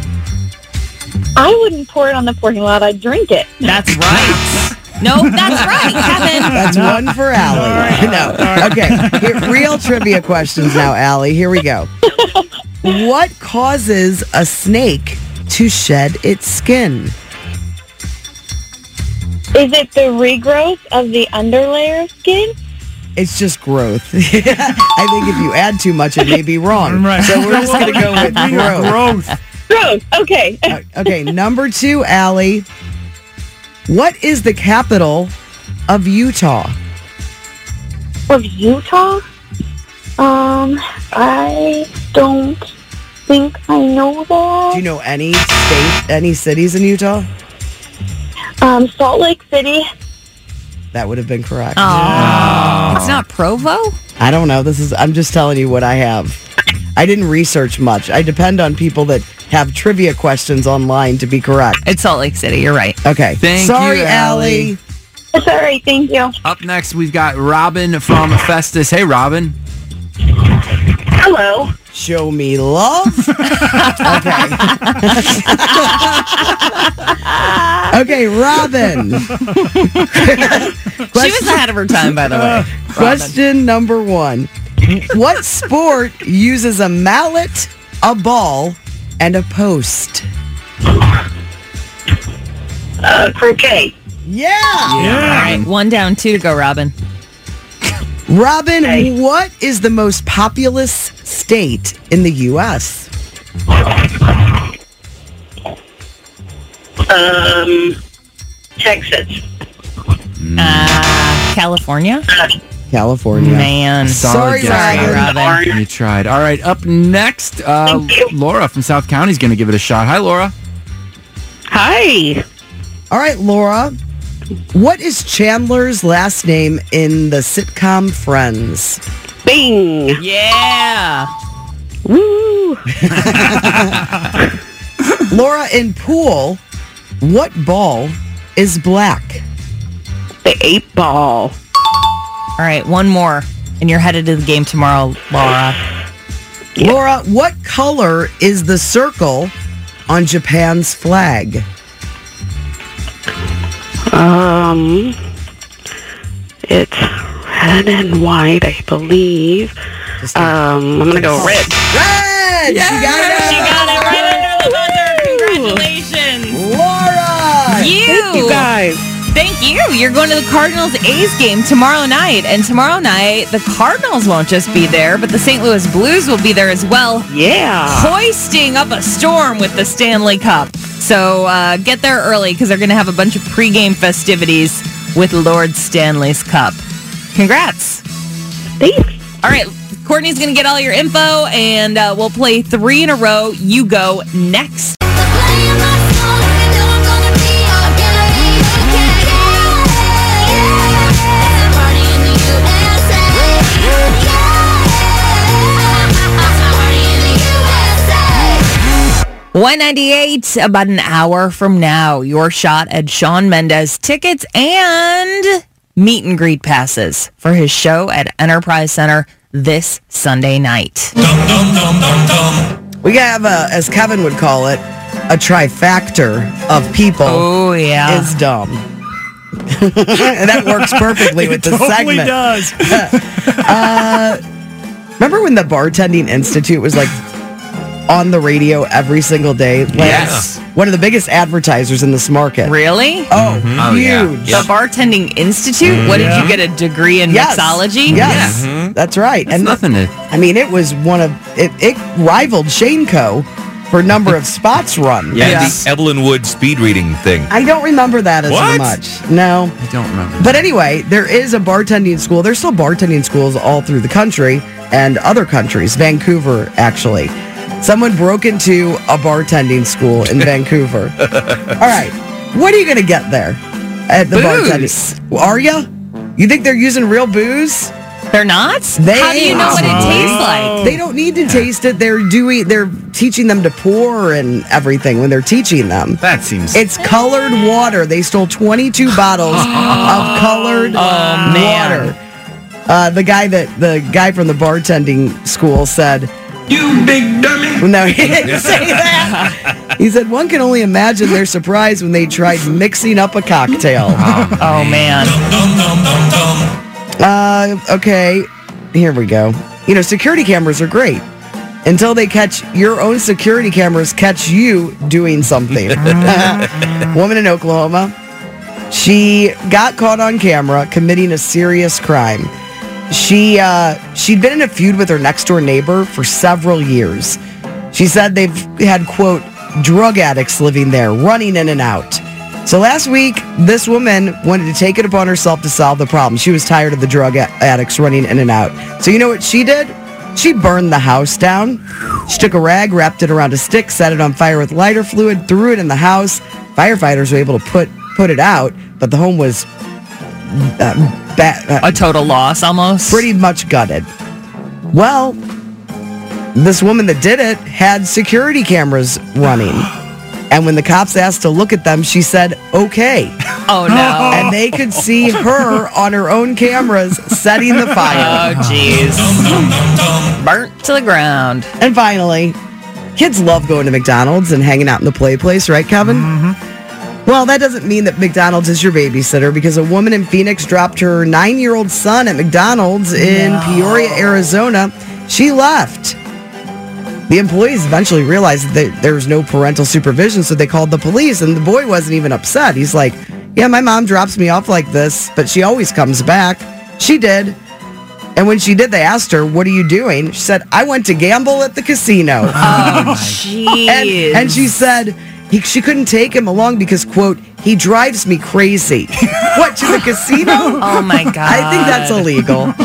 I wouldn't pour it on the parking lot. I'd drink it. That's right. No, that's right, Kevin. That's one for Allie. No. Okay, here, real trivia questions now, Allie. Here we go. What causes a snake to shed its skin? Is it the regrowth of the underlayer of skin? It's just growth. I think if you add too much, it may be wrong. Right. So we're just going to go with growth. Growth. Growth, okay. Uh, okay, number two, Allie. What is the capital of Utah? Of Utah? Um, I don't think I know that. Do you know any state, any cities in Utah? Um, Salt Lake City. That would have been correct. Oh, it's not Provo? I don't know. This is. I'm just telling you what I have. I didn't research much. I depend on people that have trivia questions online to be correct. It's Salt Lake City. You're right. Okay. Thank Sorry, you, Allie. Allie. It's all right, thank you. Up next, we've got Robin from Festus. Hey, Robin. Hello. Show me love. Okay. Okay, Robin. She was ahead of her time, by the way. Question number one. What sport uses a mallet, a ball, and a post? Uh, croquet. Yeah. All right, one down, two to go, Robin. Robin, Hey. what is the most populous state in the U S? Um, Texas. Uh, California? California. Man. Sorry, guess, Robin. Robin. You tried. All right, up next, uh, Thank you. Laura from South County is going to give it a shot. Hi, Laura. Hi. All right, Laura. What is Chandler's last name in the sitcom Friends? Bing. Yeah. Woo. Laura, in pool, what ball is black? The eight ball. All right, one more. And you're headed to the game tomorrow, Laura. Laura, what color is the circle on Japan's flag? Um, It's red and white, I believe. Um, I'm gonna go red. Red! Yeah. She got it! She got it right under the buzzer. Congratulations. Laura! You! Thank you guys. Thank you. You're going to the Cardinals A's game tomorrow night. And tomorrow night, the Cardinals won't just be there, but the Saint Louis Blues will be there as well. Yeah. Hoisting up a storm with the Stanley Cup. So uh, get there early because they're going to have a bunch of pregame festivities with Lord Stanley's Cup. Congrats. Thanks. All right. Courtney's going to get all your info, and uh, we'll play three in a row. You go next. one ninety-eight, about an hour from now, your shot at Shawn Mendes tickets and meet and greet passes for his show at Enterprise Center this Sunday night. We have, a, as Kevin would call it, a trifactor of people. Oh, yeah. Is dumb. And that works perfectly with the totally segment. does. uh, remember when the Bartending Institute was like on the radio every single day? Like, Yes. One of the biggest advertisers in this market. Really? Oh, Mm-hmm. Oh, yeah. huge. The Bartending Institute? What did Yeah. you get, a degree in Yes. mixology? Yes, Yeah. that's right. It's and nothing to... I mean, it was one of it. It rivaled Shane Co. for number of spots run. Yeah, Yes. the Evelyn Wood speed reading thing. I don't remember that as What? much. No. I don't remember. But anyway, there is a bartending school. There's still bartending schools all through the country and other countries. Vancouver, actually. Someone broke into a bartending school in Vancouver. All right. What are you going to get there at the Booze. bartending? Are you? You think they're using real booze? They're not? They How do you know what it ain't. tastes like? They don't need to taste it. They're doing. They're teaching them to pour and everything when they're teaching them. That seems... It's colored water. They stole twenty-two bottles of colored Oh, man. water. Uh, the guy that the guy from the bartending school said, You big dummy. no, he didn't say that. He said one can only imagine their surprise when they tried mixing up a cocktail. Oh, man. Uh, okay, here we go. You know, security cameras are great until they catch your own security cameras catch you doing something. Woman in Oklahoma, she got caught on camera committing a serious crime. She uh, she'd been in a feud with her next door neighbor for several years. She said they've had, quote, drug addicts living there, running in and out. So last week, this woman wanted to take it upon herself to solve the problem. She was tired of the drug a- addicts running in and out. So you know what she did? She burned the house down. She took a rag, wrapped it around a stick, set it on fire with lighter fluid, threw it in the house. Firefighters were able to put put it out, but the home was uh, ba- uh, A total loss, almost. pretty much gutted. Well, this woman that did it had security cameras running. And when the cops asked to look at them, she said, okay. Oh, no. And they could see her on her own cameras setting the fire. Oh, jeez. Burnt to the ground. And finally, kids love going to McDonald's and hanging out in the play place, right, Kevin? Mm-hmm. Well, that doesn't mean that McDonald's is your babysitter, because a woman in Phoenix dropped her nine-year-old son at McDonald's in No. Peoria, Arizona. She left. The employees eventually realized that there was no parental supervision, so they called the police, and the boy wasn't even upset. He's like, yeah, my mom drops me off like this, but she always comes back. She did. And when she did, they asked her, what are you doing? She said, I went to gamble at the casino. Oh, jeez. and, and she said he, she couldn't take him along because, quote, he drives me crazy. What, to the casino? Oh, my God. I think that's illegal.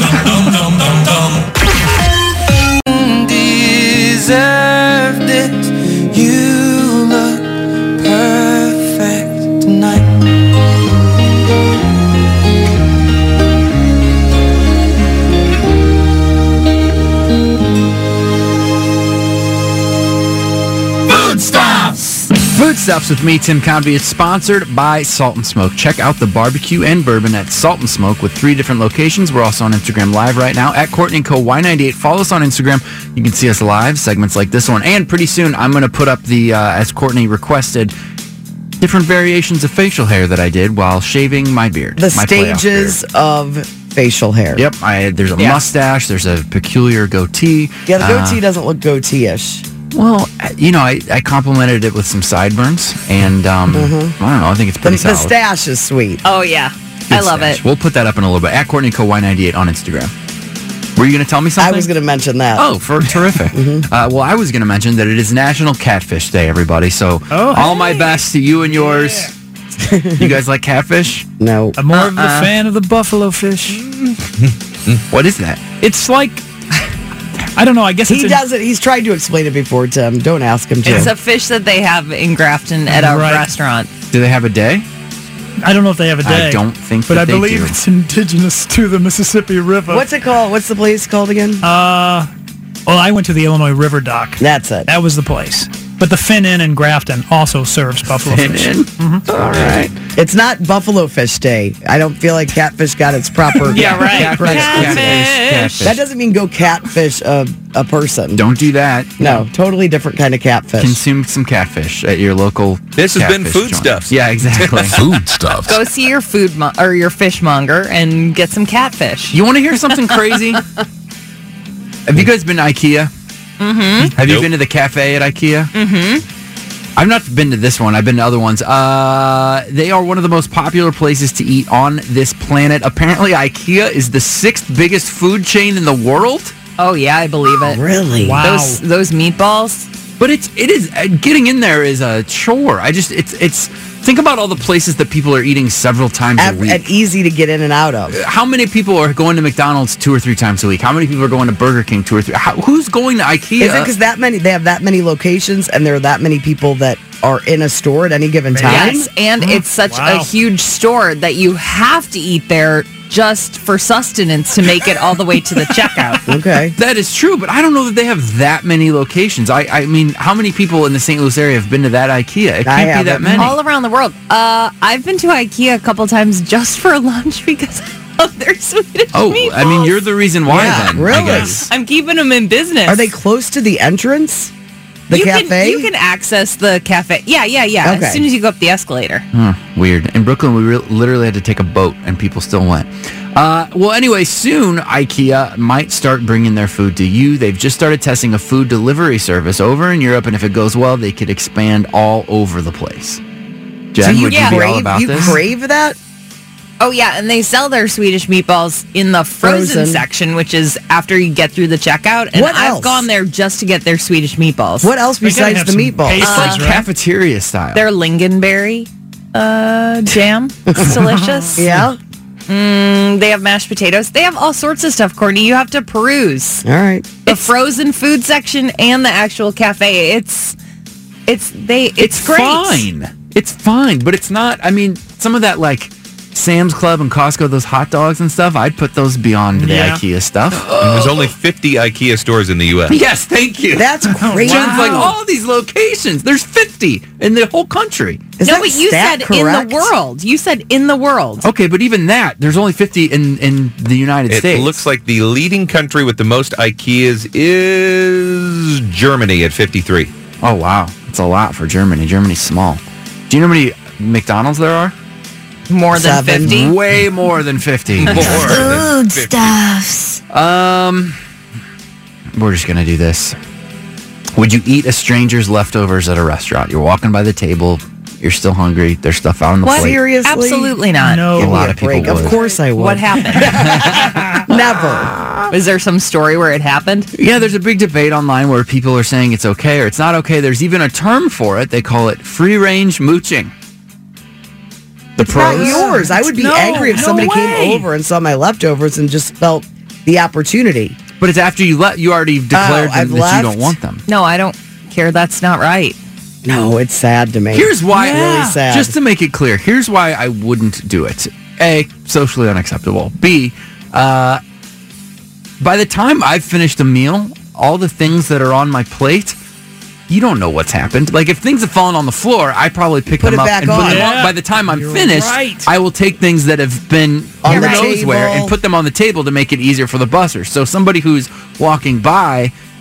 Deserved it. You look perfect tonight. Foodstuffs with me, Tim Convey, is sponsored by Salt and Smoke. Check out the barbecue and bourbon at Salt and Smoke with three different locations. We're also on Instagram Live right now at Courtney and Co. Y ninety-eight. Follow us on Instagram. You can see us live, segments like this one. And pretty soon, I'm going to put up the, uh, as Courtney requested, different variations of facial hair that I did while shaving my beard. The my playoff stages beard. of facial hair. Yep, I, there's a Yeah. mustache, there's a peculiar goatee. Yeah, the goatee Uh, doesn't look goatee-ish. Well, you know, I, I complimented it with some sideburns, and um, I don't know, I think it's The, pretty the solid. stash is sweet. Oh, yeah. Good I love stash. it. We'll put that up in a little bit. At Courtney Co Y ninety-eight on Instagram. Were you going to tell me something? I was going to mention that. Oh, for terrific. uh, well, I was going to mention that it is National Catfish Day, everybody. So Oh, all my best to you and yours. You guys like catfish? No. I'm more of a Uh-uh. fan of the buffalo fish. What is that? It's like, I don't know, I guess it's He a- doesn't. He's tried to explain it before, Tim. Don't ask him to. It's a fish that they have in Grafton at a Right. restaurant. Do they have a day? I don't know if they have a day. I don't think But that I they believe do. it's indigenous to the Mississippi River. What's it called? What's the place called again? Uh, well, I went to the Illinois River Dock. That's it. That was the place. But the Fin Inn in Grafton also serves buffalo Fin fish. Inn? Mhm. All right. It's not Buffalo Fish Day. I don't feel like catfish got its proper. Yeah, right. Catfish, catfish, catfish. That doesn't mean go catfish a, a person. Don't do that. No, totally different kind of catfish. Consume some catfish at your local. This has been catfish Food joint. Stuffs. Yeah, exactly. Food stuff. Go see your food mo- or your fishmonger and get some catfish. You want to hear something crazy? Have you guys been to IKEA? Mm-hmm. Have you Nope. been to the cafe at IKEA? Mm-hmm. I've not been to this one. I've been to other ones. Uh, they are one of the most popular places to eat on this planet. Apparently, IKEA is the sixth biggest food chain in the world. Oh yeah, I believe it. Really? Wow. Those those meatballs. But it's it is uh, getting in there is a chore. I just it's it's think about all the places that people are eating several times and, a week. and easy to get in and out of. How many people are going to McDonald's two or three times a week? How many people are going to Burger King two or three? How, who's going to IKEA? Is it because that many? They have that many locations, and there are that many people that are in a store at any given time. Yes, and it's such Wow. a huge store that you have to eat there just for sustenance to make it all the way to the checkout. Okay. That is true, but I don't know that they have that many locations. I, I mean, how many people in the Saint Louis area have been to that IKEA? It I can't be that haven't. many. All around the world. Uh, I've been to IKEA a couple times just for lunch because of their Swedish oh, meatballs. I mean, you're the reason why Yeah, then, I really? guess. I'm keeping them in business. Are they close to the entrance? The you cafe? Can, you can access the cafe. Yeah, yeah, yeah. Okay. As soon as you go up the escalator. Huh, weird. In Brooklyn, we re- literally had to take a boat, and people still went. Uh, well, anyway, soon IKEA might start bringing their food to you. They've just started testing a food delivery service over in Europe, and if it goes well, they could expand all over the place. Jen, so you would you be all crave, about you this? crave that? Oh, yeah. And they sell their Swedish meatballs in the frozen, Frozen. section, which is after you get through the checkout. And What I've else? gone there just to get their Swedish meatballs. What else They gotta besides have the some meatballs? pastries, Uh, right? Cafeteria style. Their lingonberry uh, jam. It's delicious. Yeah. Mm, they have mashed potatoes. They have all sorts of stuff, Courtney. You have to peruse All right. the frozen food section and the actual cafe. It's it's they it's, it's great. fine. It's fine, but it's not. I mean, some of that like Sam's Club and Costco, those hot dogs and stuff. I'd put those beyond the Yeah. IKEA stuff. And there's only fifty IKEA stores in the U S. Yes, thank you. That's crazy. Jen's like all these locations. There's fifty in the whole country. Is no, that but you stat said correct? in the world. You said in the world. Okay, but even that, there's only fifty in in the United It States. looks like the leading country with the most IKEAs is Germany at fifty-three. Oh wow, it's a lot for Germany. Germany's small. Do you know how many McDonald's there are? More than Seven. fifty. Way more than fifty. More than Food fifty. stuffs. Um, we're just gonna do this. Would you eat a stranger's leftovers at a restaurant? You're walking by the table, you're still hungry. There's stuff out on the What? plate. Seriously? Absolutely not. No. A Give me lot a of people break. would. Of course I would. What happened? Never. Is there some story where it happened? Yeah, there's a big debate online where people are saying it's okay or it's not okay. There's even a term for it. They call it free-range mooching. The It's not pros. yours. I would be No, angry if no somebody way. came over and saw my leftovers and just felt the opportunity. But it's after you let you already declared Oh, that, I've that you left? don't want them. No, I don't care. That's not right. No, it's sad to me. Here's why. It's really sad. Just to make it clear, here's why I wouldn't do it. A, socially unacceptable. B, uh, by the time I've finished a meal, all the things that are on my plate, you don't know what's happened. Like if things have fallen on the floor, I probably pick Put them it up back and put on. them Yeah. on. By the time I'm You're finished, right. I will take things that have been On who the knows where table. and put them on the table to make it easier for the bussers. So somebody who's walking by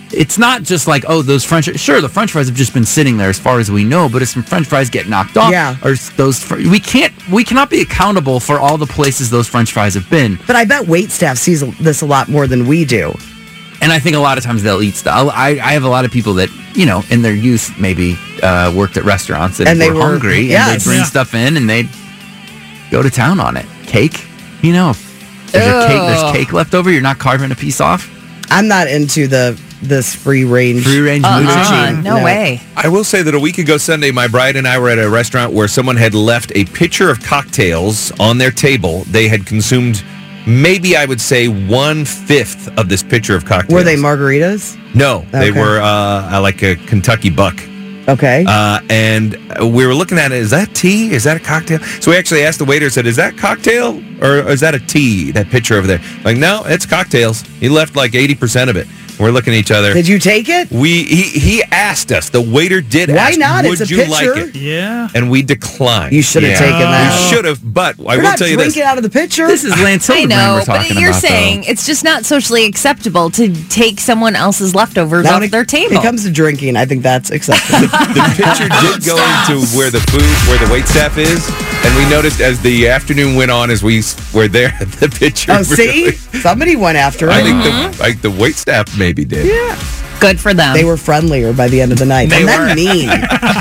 it's not just like, oh, those French. Sure, the French fries have just been sitting there as far as we know, but if some French fries get knocked off, Yeah. or s- those fr- we can't we cannot be accountable for all the places those French fries have been. But I bet waitstaff sees this a lot more than we do. And I think a lot of times they'll eat stuff. I, I have a lot of people that, you know, in their youth maybe uh, worked at restaurants and, And they were, were- hungry yes. and they'd bring Yeah. stuff in and they'd go to town on it. Cake, you know, if there's a cake, there's cake left over, you're not carving a piece off. I'm not into the this free range. Free range Uh-uh, movie. no, way. I will say that a week ago Sunday, my bride and I were at a restaurant where someone had left a pitcher of cocktails on their table. They had consumed maybe, I would say, one-fifth of this pitcher of cocktails. Were they margaritas? No, they Okay. were uh, like a Kentucky Buck. Okay. Uh, and we were looking at it. Is that tea? Is that a cocktail? So we actually asked the waiter, said, is that cocktail or is that a tea, that pitcher over there? Like, no, it's cocktails. He left like eighty percent of it. We're looking at each other. Did you take it? We he, he asked us. The waiter did Why ask, not? would It's a you pitcher. like it? Yeah. And we declined. You should have Yeah. taken that. You should have, but I We're will not tell you this. drinking out of the pitcher. This is Lance I Hildebrand know, we're talking but you're about, saying though. it's just not socially acceptable to take someone else's leftovers Now, off when it- their table. It comes to drinking. I think that's acceptable. The pitcher did go into where the food, where the wait staff is, and we noticed as the afternoon went on, as we s- were there, the pitcher. oh, see, really- somebody went after it. I think the like the wait staff maybe did. yeah, Good for them. they were friendlier by the end of the night. They and then were. mean.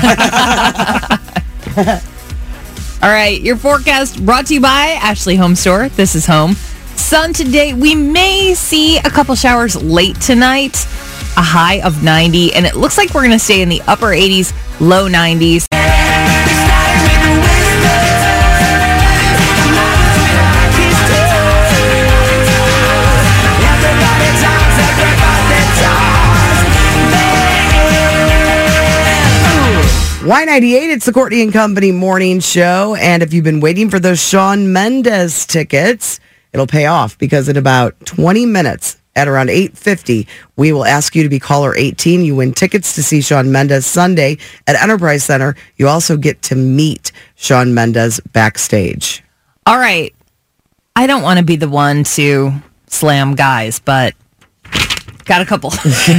All right, your forecast brought to you by Ashley Home Store. This is home. Sun today. We may see a couple showers late tonight. A high of ninety, and it looks like we're going to stay in the upper eighties, low nineties. Y ninety-eight, it's the Courtney and Company morning show. And if you've been waiting for those Shawn Mendes tickets, it'll pay off because in about twenty minutes at around eight fifty, we will ask you to be caller eighteen. You win tickets to see Shawn Mendes Sunday at Enterprise Center. You also get to meet Shawn Mendes backstage. All right. I don't want to be the one to slam guys, but got a couple.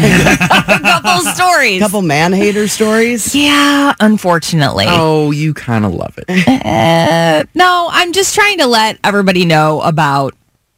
a couple stories. Couple man hater stories. Yeah, unfortunately. Oh, you kind of love it. Uh, no, I'm just trying to let everybody know about,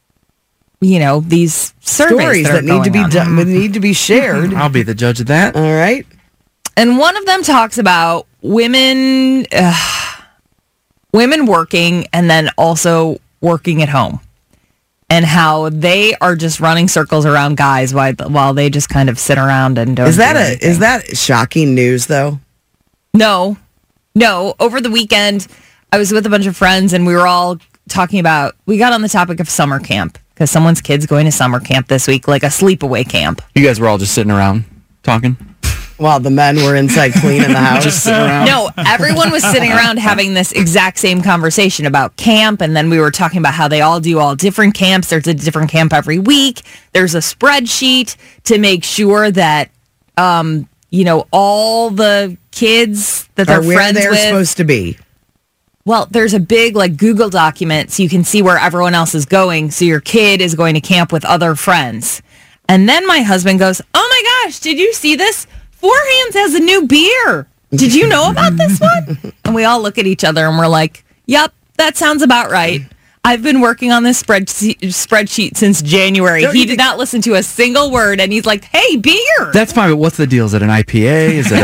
you know, these surveys Stories that, that, are need to be going on. done, that need to be shared. I'll be the judge of that. All right. And one of them talks about women, uh, women working and then also working at home, and how they are just running circles around guys while while they just kind of sit around and don't. Is that do a anything. is that shocking news though? No, no. Over the weekend, I was with a bunch of friends and we were all talking about. We got on the topic of summer camp because someone's kid's going to summer camp this week, like a sleepaway camp. You guys were all just sitting around talking? While the men were inside cleaning the house. Just sitting around? No, everyone was sitting around having this exact same conversation about camp, and then we were talking about how they all do all different camps. There's a different camp every week. There's a spreadsheet to make sure that, um, you know, all the kids that they're Are where friends they're with. supposed to be. Well, there's a big like Google document so you can see where everyone else is going. So your kid is going to camp with other friends. And then my husband goes, "Oh my gosh, did you see this? Four Hands has a new beer. Did you know about this one?" And we all look at each other and we're like, "Yep, that sounds about right. I've been working on this spreadsheet, spreadsheet since January." Don't He you did think- not listen to a single word. And he's like, "Hey, beer." That's fine, but what's the deal? Is it an I P A? Is it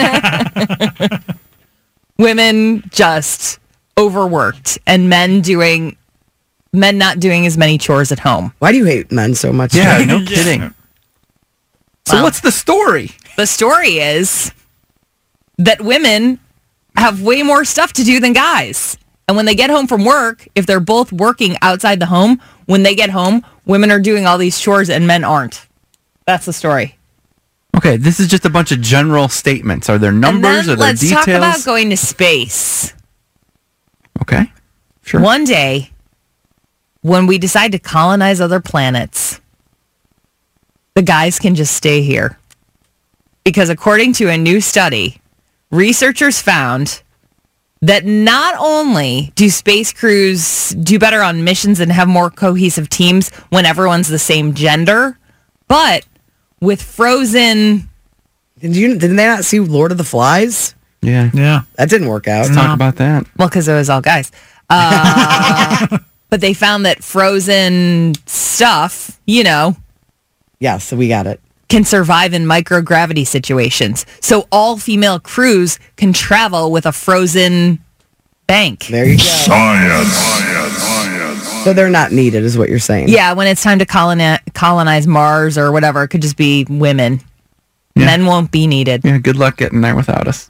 a... Women just overworked and men doing, men not doing as many chores at home. Why do you hate men so much? Yeah, Jay? no kidding. So Well- what's the story? The story is that women have way more stuff to do than guys. And when they get home from work, if they're both working outside the home, when they get home, women are doing all these chores and men aren't. That's the story. Okay, this is just a bunch of general statements. Are there numbers? And then Are there let's details? talk about going to space. Okay, sure. One day, when we decide to colonize other planets, the guys can just stay here. Because according to a new study, researchers found that not only do space crews do better on missions and have more cohesive teams when everyone's the same gender, but with frozen. Did you? Did they not see Lord of the Flies? Yeah. Yeah. That didn't work out. Let's talk about that. Well, because it was all guys. Uh, but they found that frozen stuff, you know, Yes, we got it. can survive in microgravity situations. So all female crews can travel with a frozen bank. There you go. Science. So they're not needed, is what you're saying. Yeah, when it's time to colonize, colonize Mars or whatever, it could just be women. Yeah. Men won't be needed. Yeah, good luck getting there without us.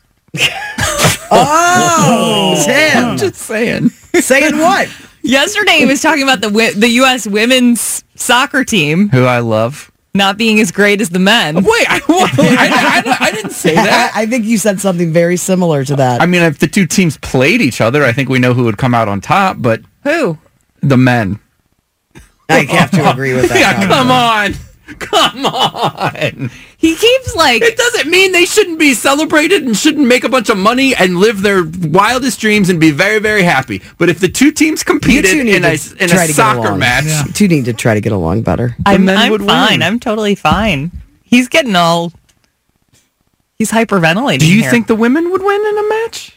Oh, Tim. Just saying. Saying what? Yesterday he was talking about the wi- the U S women's soccer team Who I love. not being as great as the men. Wait, I, I, I, I didn't say that. I think you said something very similar to that. I mean, if the two teams played each other, I think we know who would come out on top, but Who? the men. I have to agree with that. Yeah, come on. Come on. He keeps like... It doesn't mean they shouldn't be celebrated and shouldn't make a bunch of money and live their wildest dreams and be very, very happy. But if the two teams You competed two need in a, to in try a to get soccer along. match, Yeah. You two need to try to get along better. I'm, men I'm would fine. win. I'm totally fine. He's getting all... He's hyperventilating do you here. think the women would win in a match?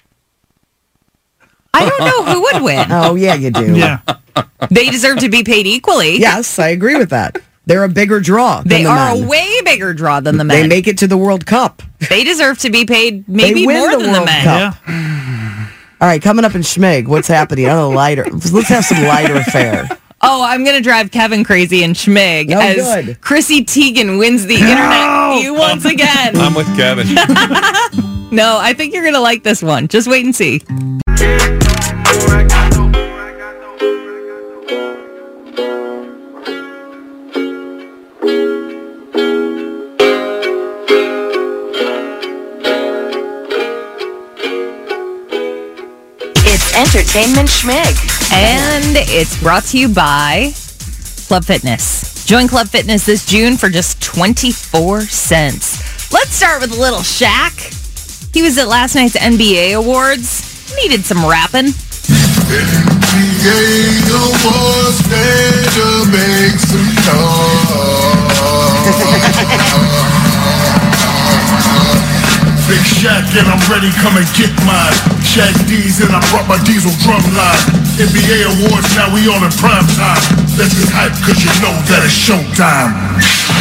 I don't know who would win. Oh, yeah, you do. Yeah. They deserve to be paid equally. Yes, I agree with that. They're a bigger draw than They the are men. a way bigger draw than the men. They make it to the World Cup. They deserve to be paid maybe win more the than the World men. Cup. Yeah. All right, coming up in Schmig, what's happening? On a lighter, let's have some lighter fare. Oh, I'm going to drive Kevin crazy in Schmig Oh, as good. Chrissy Teigen wins the internet view once again. I'm with Kevin. No, I think you're going to like this one. Just wait and see. It's Entertainment Schmig. And it's brought to you by Club Fitness. Join Club Fitness this June for just twenty-four cents. Let's start with Little Shaq. He was at last night's N B A Awards. Needed some rapping. N B A awards, day to make some noise. Big Shaq and I'm ready, come and get mine. Shaq D's and I brought my diesel drum line. N B A awards, now we on in prime time. Let's get hype cause you know that it's showtime.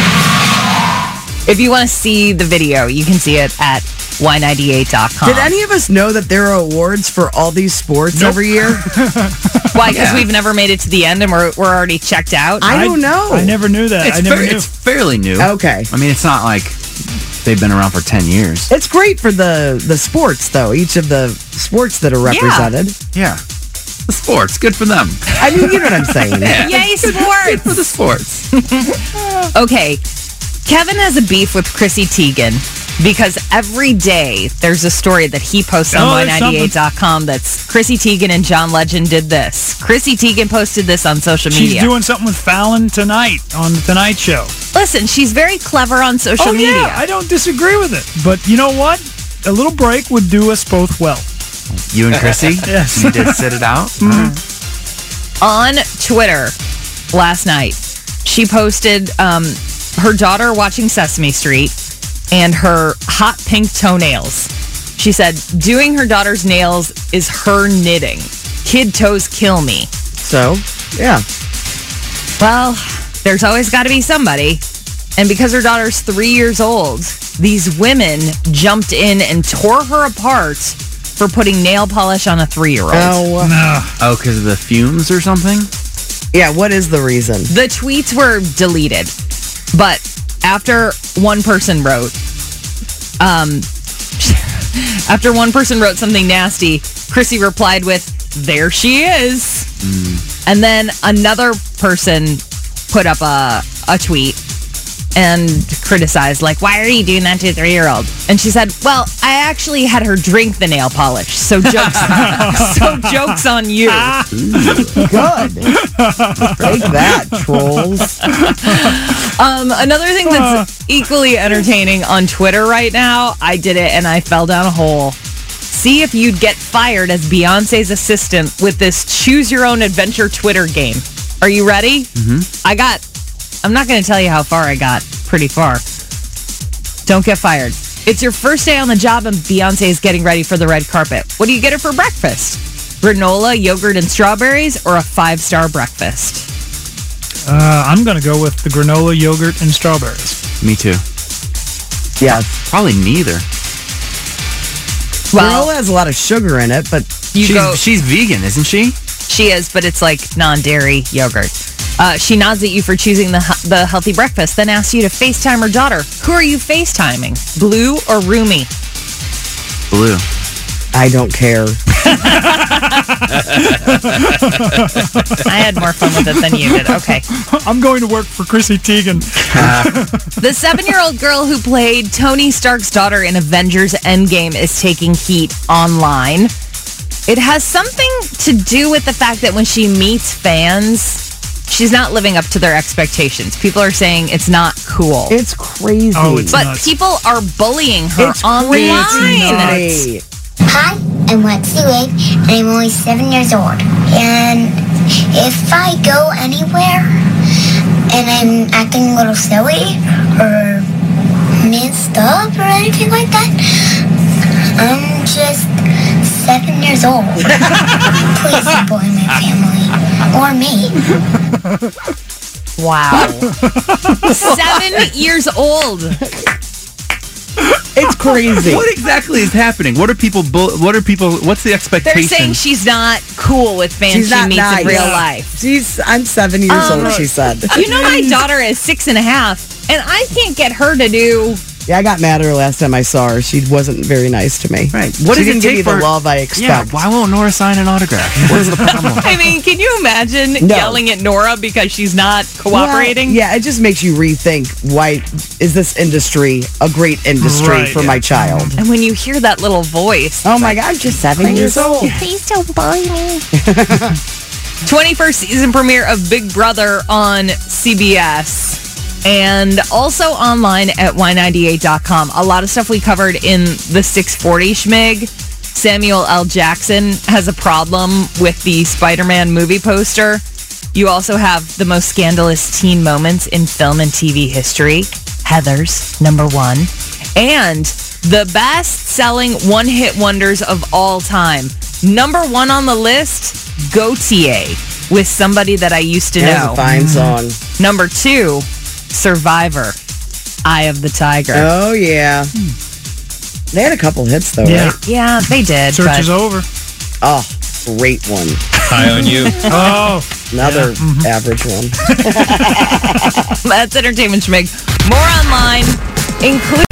If you want to see the video, you can see it at Y ninety-eight dot com. Did any of us know that there are awards for all these sports every year? Why? Because we've never made it to the end and we're, we're already checked out? I don't know. I never knew that. It's, I never fair- knew. it's fairly new. Okay. I mean, it's not like they've been around for ten years. It's great for the, the sports, though. Each of the sports that are represented. Yeah. The sports, good for them. I mean, you know what I'm saying. Yeah. Yay, sports! For the sports. Okay, Kevin has a beef with Chrissy Teigen because every day there's a story that he posts on Oh, Y there's ninety-eight dot com that's Chrissy Teigen and John Legend did this. Chrissy Teigen posted this on social She's media. doing something with Fallon tonight on the Tonight Show. Listen, she's very clever on social oh, media. yeah, I don't disagree with it. But you know what? A little break would do us both well. You and Chrissy? Yes. You did sit it out? On Twitter last night, she posted um, her daughter watching Sesame Street and her hot pink toenails. She said, doing her daughter's nails is her knitting. Kid toes kill me. So, yeah. Well, there's always got to be somebody. And because her daughter's three years old, these women jumped in and tore her apart for putting nail polish on a three-year-old. Oh, No. Oh, because of the fumes or something? yeah, what is the reason? The tweets were deleted, but after one person wrote, um, after one person wrote something nasty, Chrissy replied with, "There she is," mm. and then another person put up a a tweet and criticized, like, "Why are you doing that to a three-year-old?" And she said, "Well, I actually had her drink the nail polish, so jokes, so jokes on you." Good. Take that, trolls. Um, another thing that's equally entertaining on Twitter right now, I did it and I fell down a hole. See if you'd get fired as Beyonce's assistant with this Choose Your Own Adventure Twitter game. Are you ready? Mm-hmm. I got, I'm not going to tell you how far I got. Pretty far. Don't get fired. It's your first day on the job and Beyonce is getting ready for the red carpet. What do you get her for breakfast? Granola, yogurt, and strawberries, or a five-star breakfast? Uh, I'm going to go with the granola, yogurt, and strawberries. Me too. Yeah. Probably neither. Well, granola has a lot of sugar in it, but you she's, go, she's vegan, isn't she? She is, but it's like non-dairy yogurt. Uh, she nods at you for choosing the the healthy breakfast, then asks you to FaceTime her daughter. Who are you FaceTiming? Blue or Rumi? Blue. I don't care. I had more fun with it than you did. Okay. I'm going to work for Chrissy Teigen. The seven-year-old girl who played Tony Stark's daughter in Avengers Endgame is taking heat online. It has something to do with the fact that when she meets fans, she's not living up to their expectations. People are saying it's not cool. It's crazy. Oh, it's but nuts. people are bullying her It's online. crazy. Hi, I'm Lexi Wig, and I'm only seven years old. And if I go anywhere and I'm acting a little silly or messed up or anything like that, I'm just seven years old. Please don't bully my family or me. Wow. Seven years old. It's crazy. What exactly is happening? What are people? Bu- what are people? What's the expectation? They're saying she's not cool with fans She's she not meets nice. in real life. She's. I'm seven years Um, old. She said. You know, my daughter is six and a half, and I can't get her to do. Yeah, I got mad at her last time I saw her. She wasn't very nice to me. Right. What She didn't didn't give take me the for- love I Yeah. expect. Why won't Nora sign an autograph? What is the problem? I mean, can you imagine No. yelling at Nora because she's not cooperating? Well, yeah, it just makes you rethink why is this industry a great industry Right, for yeah. my child? And when you hear that little voice, Oh my God, I'm just seven years old. please don't bully me. twenty-first season premiere of Big Brother on C B S. And also online at Y ninety-eight dot com. A lot of stuff we covered in the six forty Schmig. Samuel L. Jackson has a problem with the Spider-Man movie poster. You also have the most scandalous teen moments in film and T V history. Heather's, number one. And the best-selling one-hit wonders of all time. Number one on the list, Gautier, with Somebody That I Used to That's Know. a fine song. Number two, Survivor, Eye of the Tiger. Oh yeah. They had a couple hits though, Yeah. right? Yeah, they did. Search but is over. Oh, great one. High on you. Oh, Another average one. That's Entertainment Schmig. More online, including...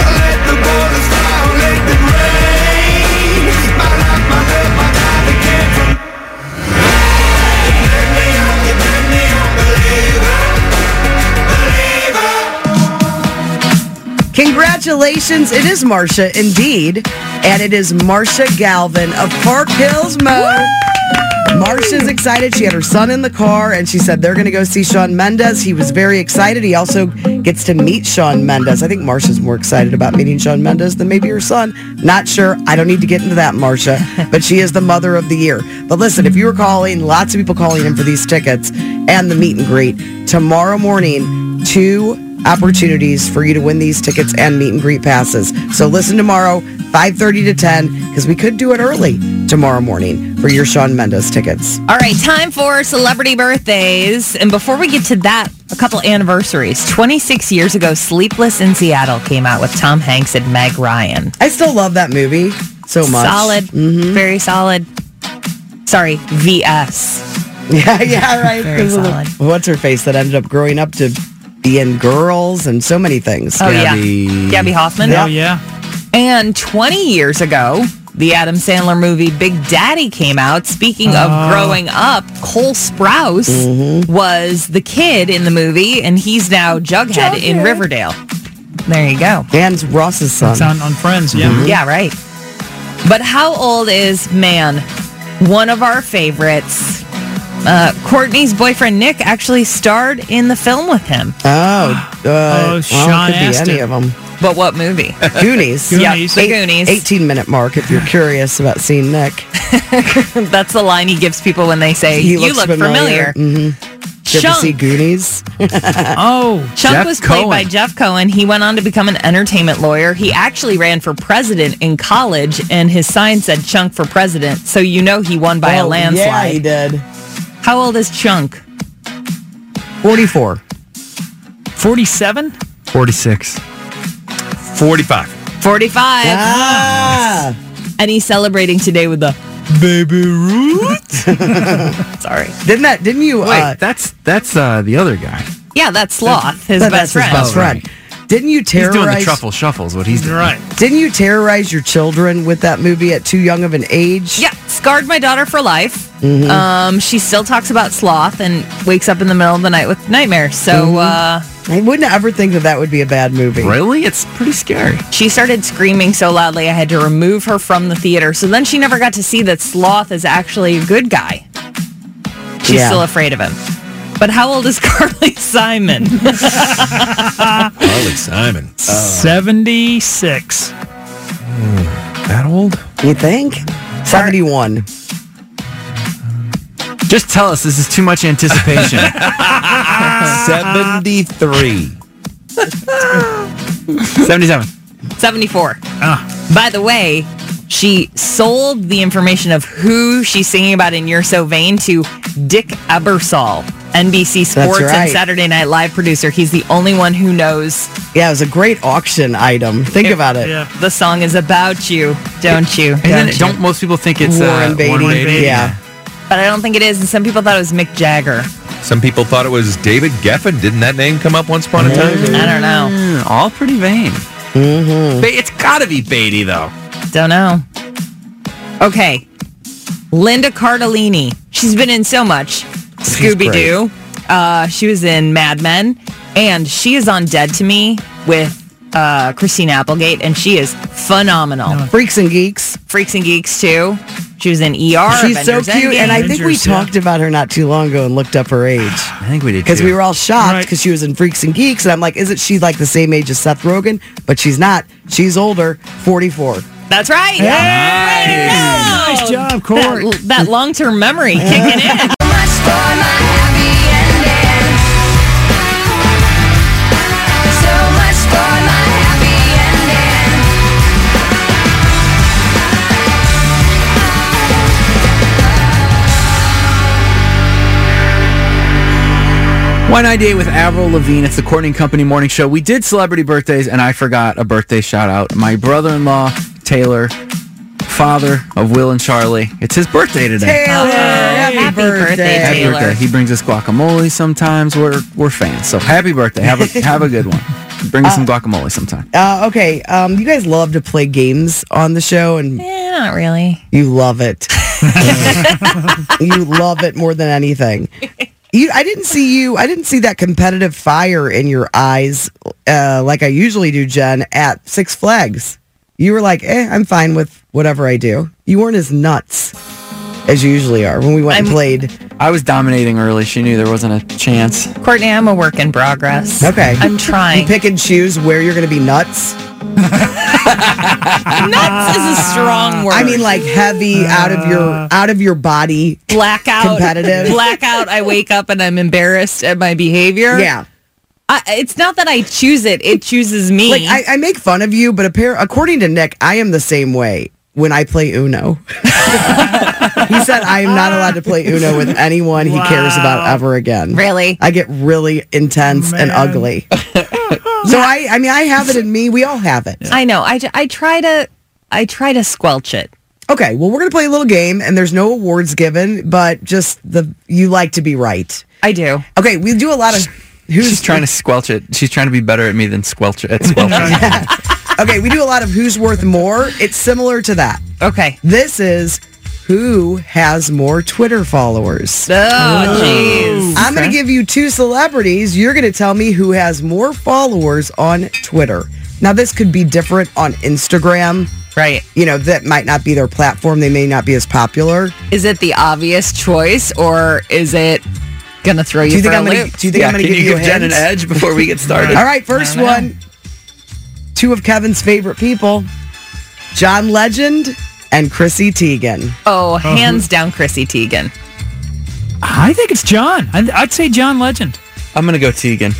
Congratulations, it is Marcia indeed. And it is Marcia Galvin of Park Hills Mo. Marcia's excited. She had her son in the car and she said they're going to go see Shawn Mendes. He was very excited. He also gets to meet Shawn Mendes. I think Marcia's more excited about meeting Shawn Mendes than maybe her son. Not sure. I don't need to get into that, Marcia. But she is the mother of the year. But listen, if you were calling, lots of people calling in for these tickets and the meet and greet, tomorrow morning, two opportunities for you to win these tickets and meet and greet passes. So listen tomorrow, five thirty to ten, because we could do it early tomorrow morning for your Shawn Mendes tickets. All right, time for celebrity birthdays. And before we get to that, a couple anniversaries. twenty-six years ago, Sleepless in Seattle came out with Tom Hanks and Meg Ryan. I still love that movie so much. Solid. Mhm. Very solid. Sorry, V S. Yeah, yeah, right. Very 'Cause of the- solid. what's her face that ended up growing up to be in Girls and so many things. Oh, Gabby- yeah. Gabby Hoffman. oh yeah. And twenty years ago, the Adam Sandler movie Big Daddy came out. Speaking of Oh. growing up, Cole Sprouse Mm-hmm. was the kid in the movie, and he's now Jughead, in Jughead. Riverdale. There you go. And Ross's son. It's on, on Friends. Yeah. Mm-hmm. Yeah, right. But how old is, man, one of our favorites? Uh, Courtney's boyfriend, Nick, actually starred in the film with him. Oh, uh, well, Sean it could be Astin. any of them. But what movie? Goonies. Yeah, Goonies. the Goonies. eighteen minute mark if you're curious about seeing Nick. That's the line he gives people when they say, He you looks look familiar. familiar. Mhm. Get Chunk. to see Goonies. Oh, Chunk Jeff was played Cohen. by Jeff Cohen. He went on to become an entertainment lawyer. He actually ran for president in college, and his sign said Chunk for president. So you know he won by a Oh, landslide. Yeah, he did. How old is Chunk? forty-four. forty-seven? forty-six. forty-five. forty-five. Ah. And he's celebrating today with the Baby Ruth. Sorry. Didn't that, didn't you? Wait, uh, that's that's uh, the other guy. Yeah, that's Sloth, his that- best that's friend. his best Oh, friend. right. Didn't you He's doing the terrorize? truffle shuffles. What he's doing. Right. Didn't you terrorize your children with that movie at too young of an age? Yeah, scarred my daughter for life. Mhm. Um, she still talks about sloth and wakes up in the middle of the night with nightmares. So uh, I wouldn't ever think that that would be a bad movie. Really? It's pretty scary. she started screaming so loudly I had to remove her from the theater. So then she never got to see that Sloth is actually a good guy. She's Yeah. still afraid of him. But how old is Carly Simon? Carly Simon. seventy-six. That old? You think? seventy-one. Just tell us this is too much anticipation. seventy-three. seventy-seven. seventy-four. Ah. By the way, she sold the information of who she's singing about in You're So Vain to Dick Ebersol, N B C Sports right. and Saturday Night Live producer. He's the only one who knows Yeah, it was a great auction item. Think about it. Yeah. the song is about you, don't you? Isn't Don't it, you? don't most people think it's Warren uh, Beatty. Warren Beatty? Yeah. But I don't think it is. And some people thought it was Mick Jagger. Some people thought it was David Geffen. Didn't that name come up once upon a time? I don't know. Mm, all pretty vain. Mm-hmm. Ba- It's got to be Beatty, though. Don't know. Okay. Linda Cardellini. She's been in so much. Scooby-Doo. Uh, she was in Mad Men. And she is on Dead to Me with uh, Christine Applegate. And she is phenomenal. Freaks and Geeks. Freaks and Geeks, too. She was in E R. She's Avengers so cute. Endgame. And I think we Avengers, yeah. talked about her not too long ago and looked up her age. I think we did, Because too. we were all shocked Right. because she was in Freaks and Geeks. And I'm like, isn't she like the same age as Seth Rogen? But she's not. She's older, forty-four. That's right. Hey! Wow. Nice job, Court. That, that long-term memory kicking in. One Idea with Avril Lavigne. It's the Courtney and Company morning show. We did celebrity birthdays, and I forgot a birthday shout out. My brother-in-law, Taylor, father of Will and Charlie. It's his birthday today. Taylor, happy, happy birthday. birthday, Happy Taylor. birthday. He brings us guacamole sometimes. We're we're fans. So happy birthday. Have a have a good one. Bring us some guacamole sometime. Uh, okay, um, you guys love to play games on the show, and Eh, not really. you love it. You love it more than anything. You, I didn't see you. I didn't see that competitive fire in your eyes, uh, like I usually do, Jen, at Six Flags. You were like, "Eh, I'm fine with whatever I do." You weren't as nuts as you usually are when we went and I'm- played. I was dominating early. She knew there wasn't a chance. Courtney, I'm a work in progress. Okay, I'm You trying. pick and choose where you're going to be nuts. Nuts is a strong word. I mean, like heavy out of your out of your body. blackout. competitive. Blackout. I wake up and I'm embarrassed at my behavior. Yeah. I, it's not that I choose it; it chooses me. Like I, I make fun of you, but appar- according to Nick, I am the same way when I play Uno. He said I am not allowed to play Uno with anyone he cares about Wow. ever again. Really? I get really intense and Man. ugly. So I, I mean, I have it in me. We all have it. I know. I, I try to I try to squelch it. Okay, well, we're gonna play a little game, and there's no awards given, but just the you like to be right. I do. Okay, we do a lot of. Who's She's trying to squelch it. She's trying to be better at me than squelch it. At squelching. Okay, we do a lot of who's worth more. It's similar to that. Okay. This is who has more Twitter followers. Oh, jeez. I'm going to give you two celebrities. You're going to tell me who has more followers on Twitter. Now, this could be different on Instagram. Right. You know, that might not be their platform. They may not be as popular. Is it the obvious choice, or is it gonna throw you Do you for think a I'm going loop? to? Do you think I'm going to Can give you you give a Jen an hint? edge before we get started? All right, first I don't one. Two of Kevin's favorite people, John Legend and Chrissy Teigen. Oh, hands down, Chrissy Teigen. I think it's John. I'd, I'd say John Legend. I'm going to go Tegan.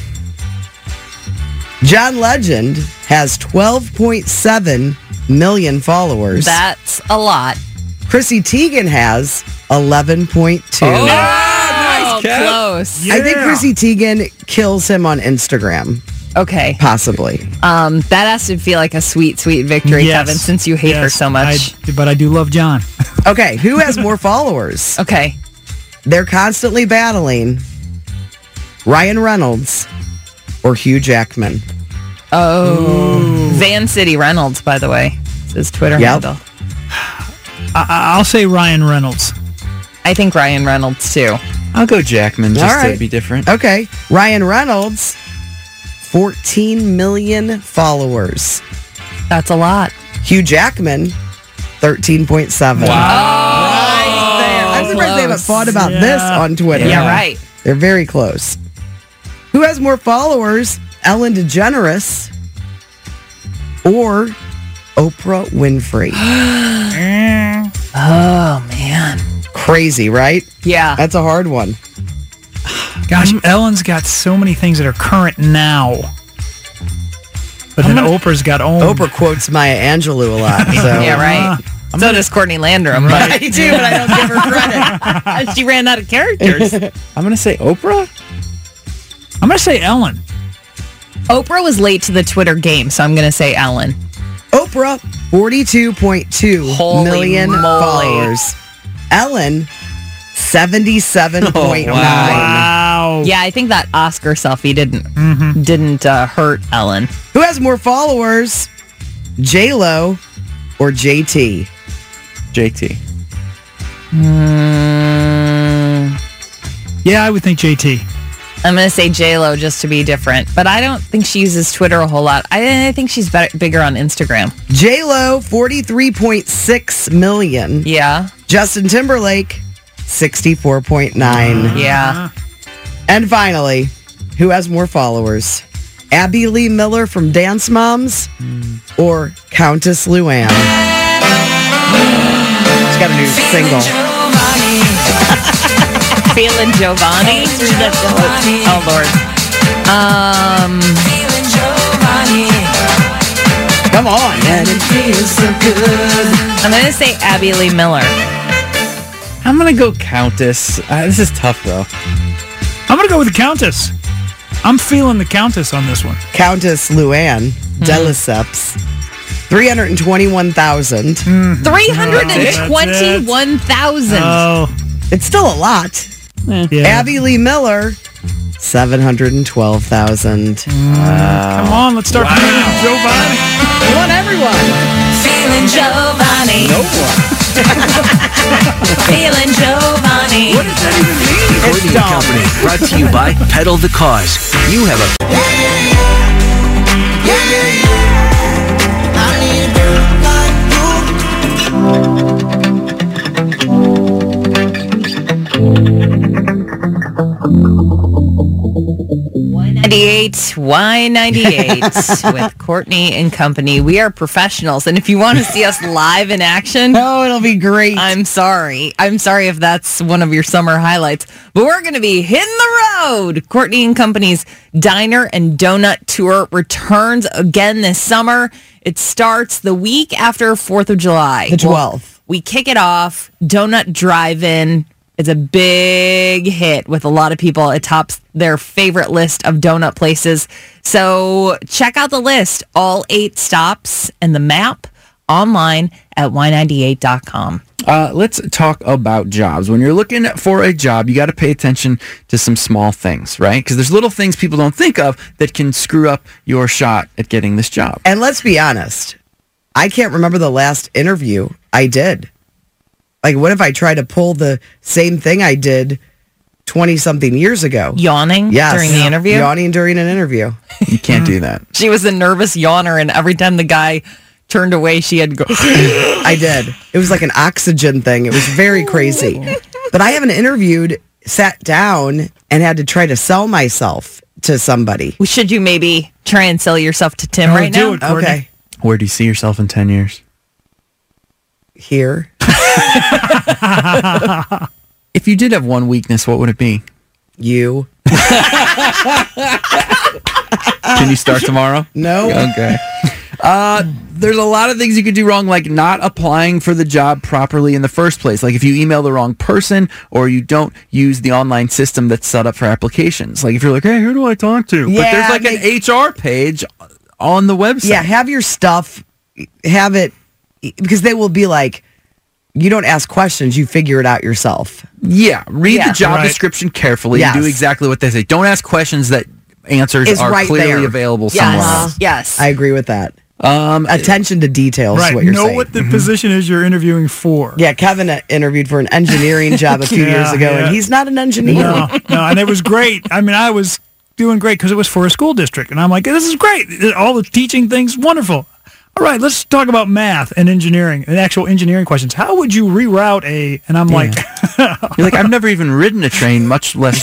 John Legend has twelve point seven million followers. That's a lot. Chrissy Teigen has eleven point two. Oh, nice, close. I think Chrissy Teigen kills him on Instagram. Okay. Possibly. Um, that has to feel like a sweet, sweet victory, Yes. Kevin, since you hate her Yes, so much. I- but I do love John. Okay, who has more followers? Okay. They're constantly battling Ryan Reynolds or Hugh Jackman. Oh. Van City Reynolds, by the way. It's his Twitter Yep. handle. I, I'll say Ryan Reynolds. I think Ryan Reynolds, too. I'll go Jackman just All right. to be different. Okay, Ryan Reynolds, fourteen million followers. That's a lot. Hugh Jackman, thirteen point seven. I'm surprised they haven't Close. thought about Yeah. this on Twitter. Yeah, right. They're very close. Who has more followers, Ellen DeGeneres or Oprah Winfrey? Oh, man. Crazy, right? Yeah. That's a hard one. Gosh, Ellen's got so many things that are current now. But then Oprah's got own. Oprah quotes Maya Angelou a lot. So. Yeah, right. So does Courtney Landrum. I do, but I don't give her credit. She ran out of characters. I'm going to say Oprah. I'm going to say Ellen. Oprah was late to the Twitter game, so I'm going to say Ellen. Oprah, forty-two point two Holy million moly. followers. Ellen, seventy-seven point nine. Wow. Yeah, I think that Oscar selfie didn't didn't uh, hurt Ellen. Who has more followers, J-Lo or J T? J T. Mm, Yeah, I would think J T. I'm going to say J-Lo just to be different, but I don't think she uses Twitter a whole lot. I, I think she's better, bigger on Instagram. J-Lo, forty-three point six million. Yeah, Justin Timberlake, sixty-four point nine. yeah. And finally, who has more followers? Abby Lee Miller from Dance Moms or Countess Luann? She's got a new single. Feeling Giovanni? Oh, Lord. Um, Come on, man. I'm going to say Abby Lee Miller. I'm going to go Countess. Uh, this is tough, though. I'm going to go with the Countess. I'm feeling the Countess on this one. Countess Luann de Lesseps, three hundred twenty-one thousand. three hundred twenty-one thousand. Oh, It's still a lot. yeah. Abby Lee Miller, seven hundred twelve thousand. Come on, let's start feeling Giovanni. You want everyone. Feeling Giovanni. No one. Feeling Giovanni. What does that even mean? Courtney and Company, brought to you by Pedal the Cause. You have a... Y ninety-eight, Y ninety-eight with Courtney and Company. We are professionals, and if you want to see us live in action, Oh, it'll be great. I'm sorry. I'm sorry if that's one of your summer highlights, but we're going to be hitting the road. Courtney and Company's Diner and Donut Tour returns again this summer. It starts the week after fourth of July. The twelfth. We kick it off. Donut Drive-In. It's a big hit with a lot of people. It tops their favorite list of donut places. So check out the list, all eight stops and the map online at y ninety-eight dot com. Uh, let's talk about jobs. When you're looking for a job, you got to pay attention to some small things, right? Because there's little things people don't think of that can screw up your shot at getting this job. And let's be honest, I can't remember the last interview I did. Like, what if I try to pull the same thing I did twenty-something years ago? Yawning Yes. during the interview? Yawning during an interview. You can't do that. She was a nervous yawner, and every time the guy turned away, she had to go. I did. It was like an oxygen thing. It was very crazy. But I haven't interviewed, sat down, and had to try to sell myself to somebody. Should you maybe try and sell yourself to Tim Oh, right do now? it, Courtney. Okay. Where do you see yourself in ten years? Here. If you did have one weakness, what would it be? You. Can you start tomorrow? No. Okay. Uh, there's a lot of things you could do wrong, like not applying for the job properly in the first place. Like if you email the wrong person or you don't use the online system that's set up for applications. Like if you're like, hey, who do I talk to? Yeah, but there's like make- an H R page on the website. Yeah, have your stuff, have it, because they will be like, you don't ask questions, you figure it out yourself. Yeah, read Yeah. the job Right. description carefully Yes. and do exactly what they say. Don't ask questions that answers It's are right clearly there. available Yes. somewhere else. Yes. I agree with that. Um, Attention to details is Right. what you're know saying. what the position is you're interviewing for. Yeah, Kevin uh, interviewed for an engineering job a few Yeah, years ago, yeah. and he's not an engineer. No, no, and it was great. I mean, I was doing great because it was for a school district, and I'm like, this is great. All the teaching things, wonderful. All right, let's talk about math and engineering and actual engineering questions. How would you reroute a? And I'm like, You're like, I've never even ridden a train, much less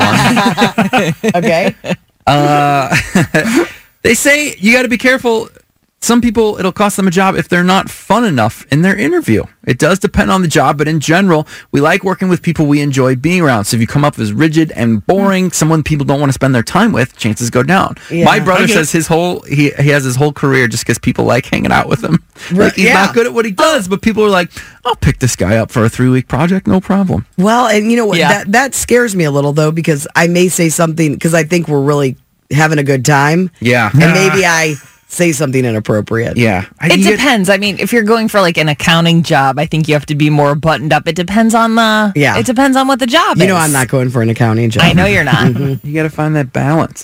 driven one. Okay. Uh, they say you got to be careful. Some people, it'll cost them a job if they're not fun enough in their interview. It does depend on the job, but in general, we like working with people we enjoy being around. So if you come up as rigid and boring, someone people don't want to spend their time with, chances go down. Yeah. My brother I get says his whole he he has his whole career just because people like hanging out with him. Like he's yeah. not good at what he does, but people are like, I'll pick this guy up for a three week project, no problem. Well, and you know what? Yeah. That that scares me a little though, because I may say something because I think we're really having a good time, Yeah, and maybe I say something inappropriate. yeah. I, It you get- depends. I mean, if you're going for like an accounting job, I think you have to be more buttoned up. It depends on the. Yeah. It depends on what the job You is. know, I'm not going for an accounting job. I know you're not. You got to find that balance.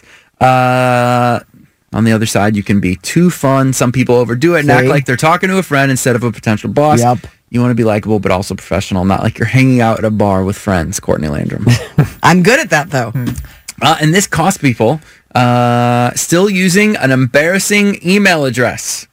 Uh, on the other side, you can be too fun. Some people overdo it and act See? like they're talking to a friend instead of a potential boss. Yep. You want to be likable, but also professional, not like you're hanging out at a bar with friends, Courtney Landrum. I'm good at that though. uh, and this costs people uh, still using an embarrassing email address.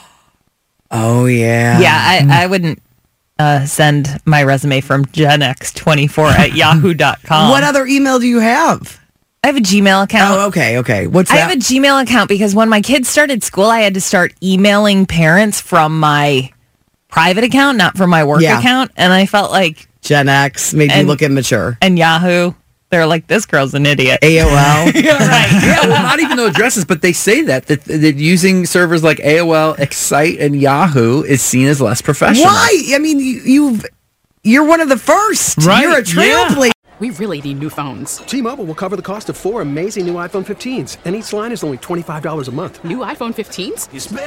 Oh yeah. Yeah, I, I wouldn't uh, send my resume from Gen X twenty-four at yahoo dot com. What other email do you have? I have a Gmail account. Oh, okay, okay. What's I that? have a Gmail account because when my kids started school, I had to start emailing parents from my private account, not from my work Yeah. account. And I felt like, Gen X made you And- look immature. and Yahoo, they're like, this girl's an idiot. A O L. Yeah, well, not even the addresses, but they say that, that that using servers like A O L, Excite, and Yahoo is seen as less professional. Why? I mean, you, you've you're one of the first. Right, You're a trailblazer. We really need new phones. T-Mobile will cover the cost of four amazing new iPhone fifteens, and each line is only twenty-five dollars a month. New iPhone fifteens?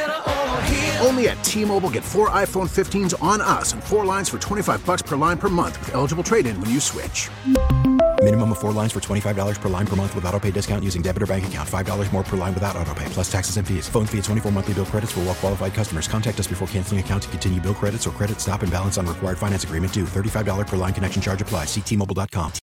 Only at T-Mobile, get four iPhone fifteens on us and four lines for twenty-five bucks per line per month with eligible trade-in when you switch. Minimum of four lines for twenty-five dollars per line per month with autopay discount using debit or bank account. five dollars more per line without autopay, plus taxes and fees. Phone fee at twenty-four monthly bill credits for well-qualified customers. Contact us before canceling account to continue bill credits or credit stop and balance on required finance agreement due. thirty-five dollars per line connection charge applies. See T Mobile dot com.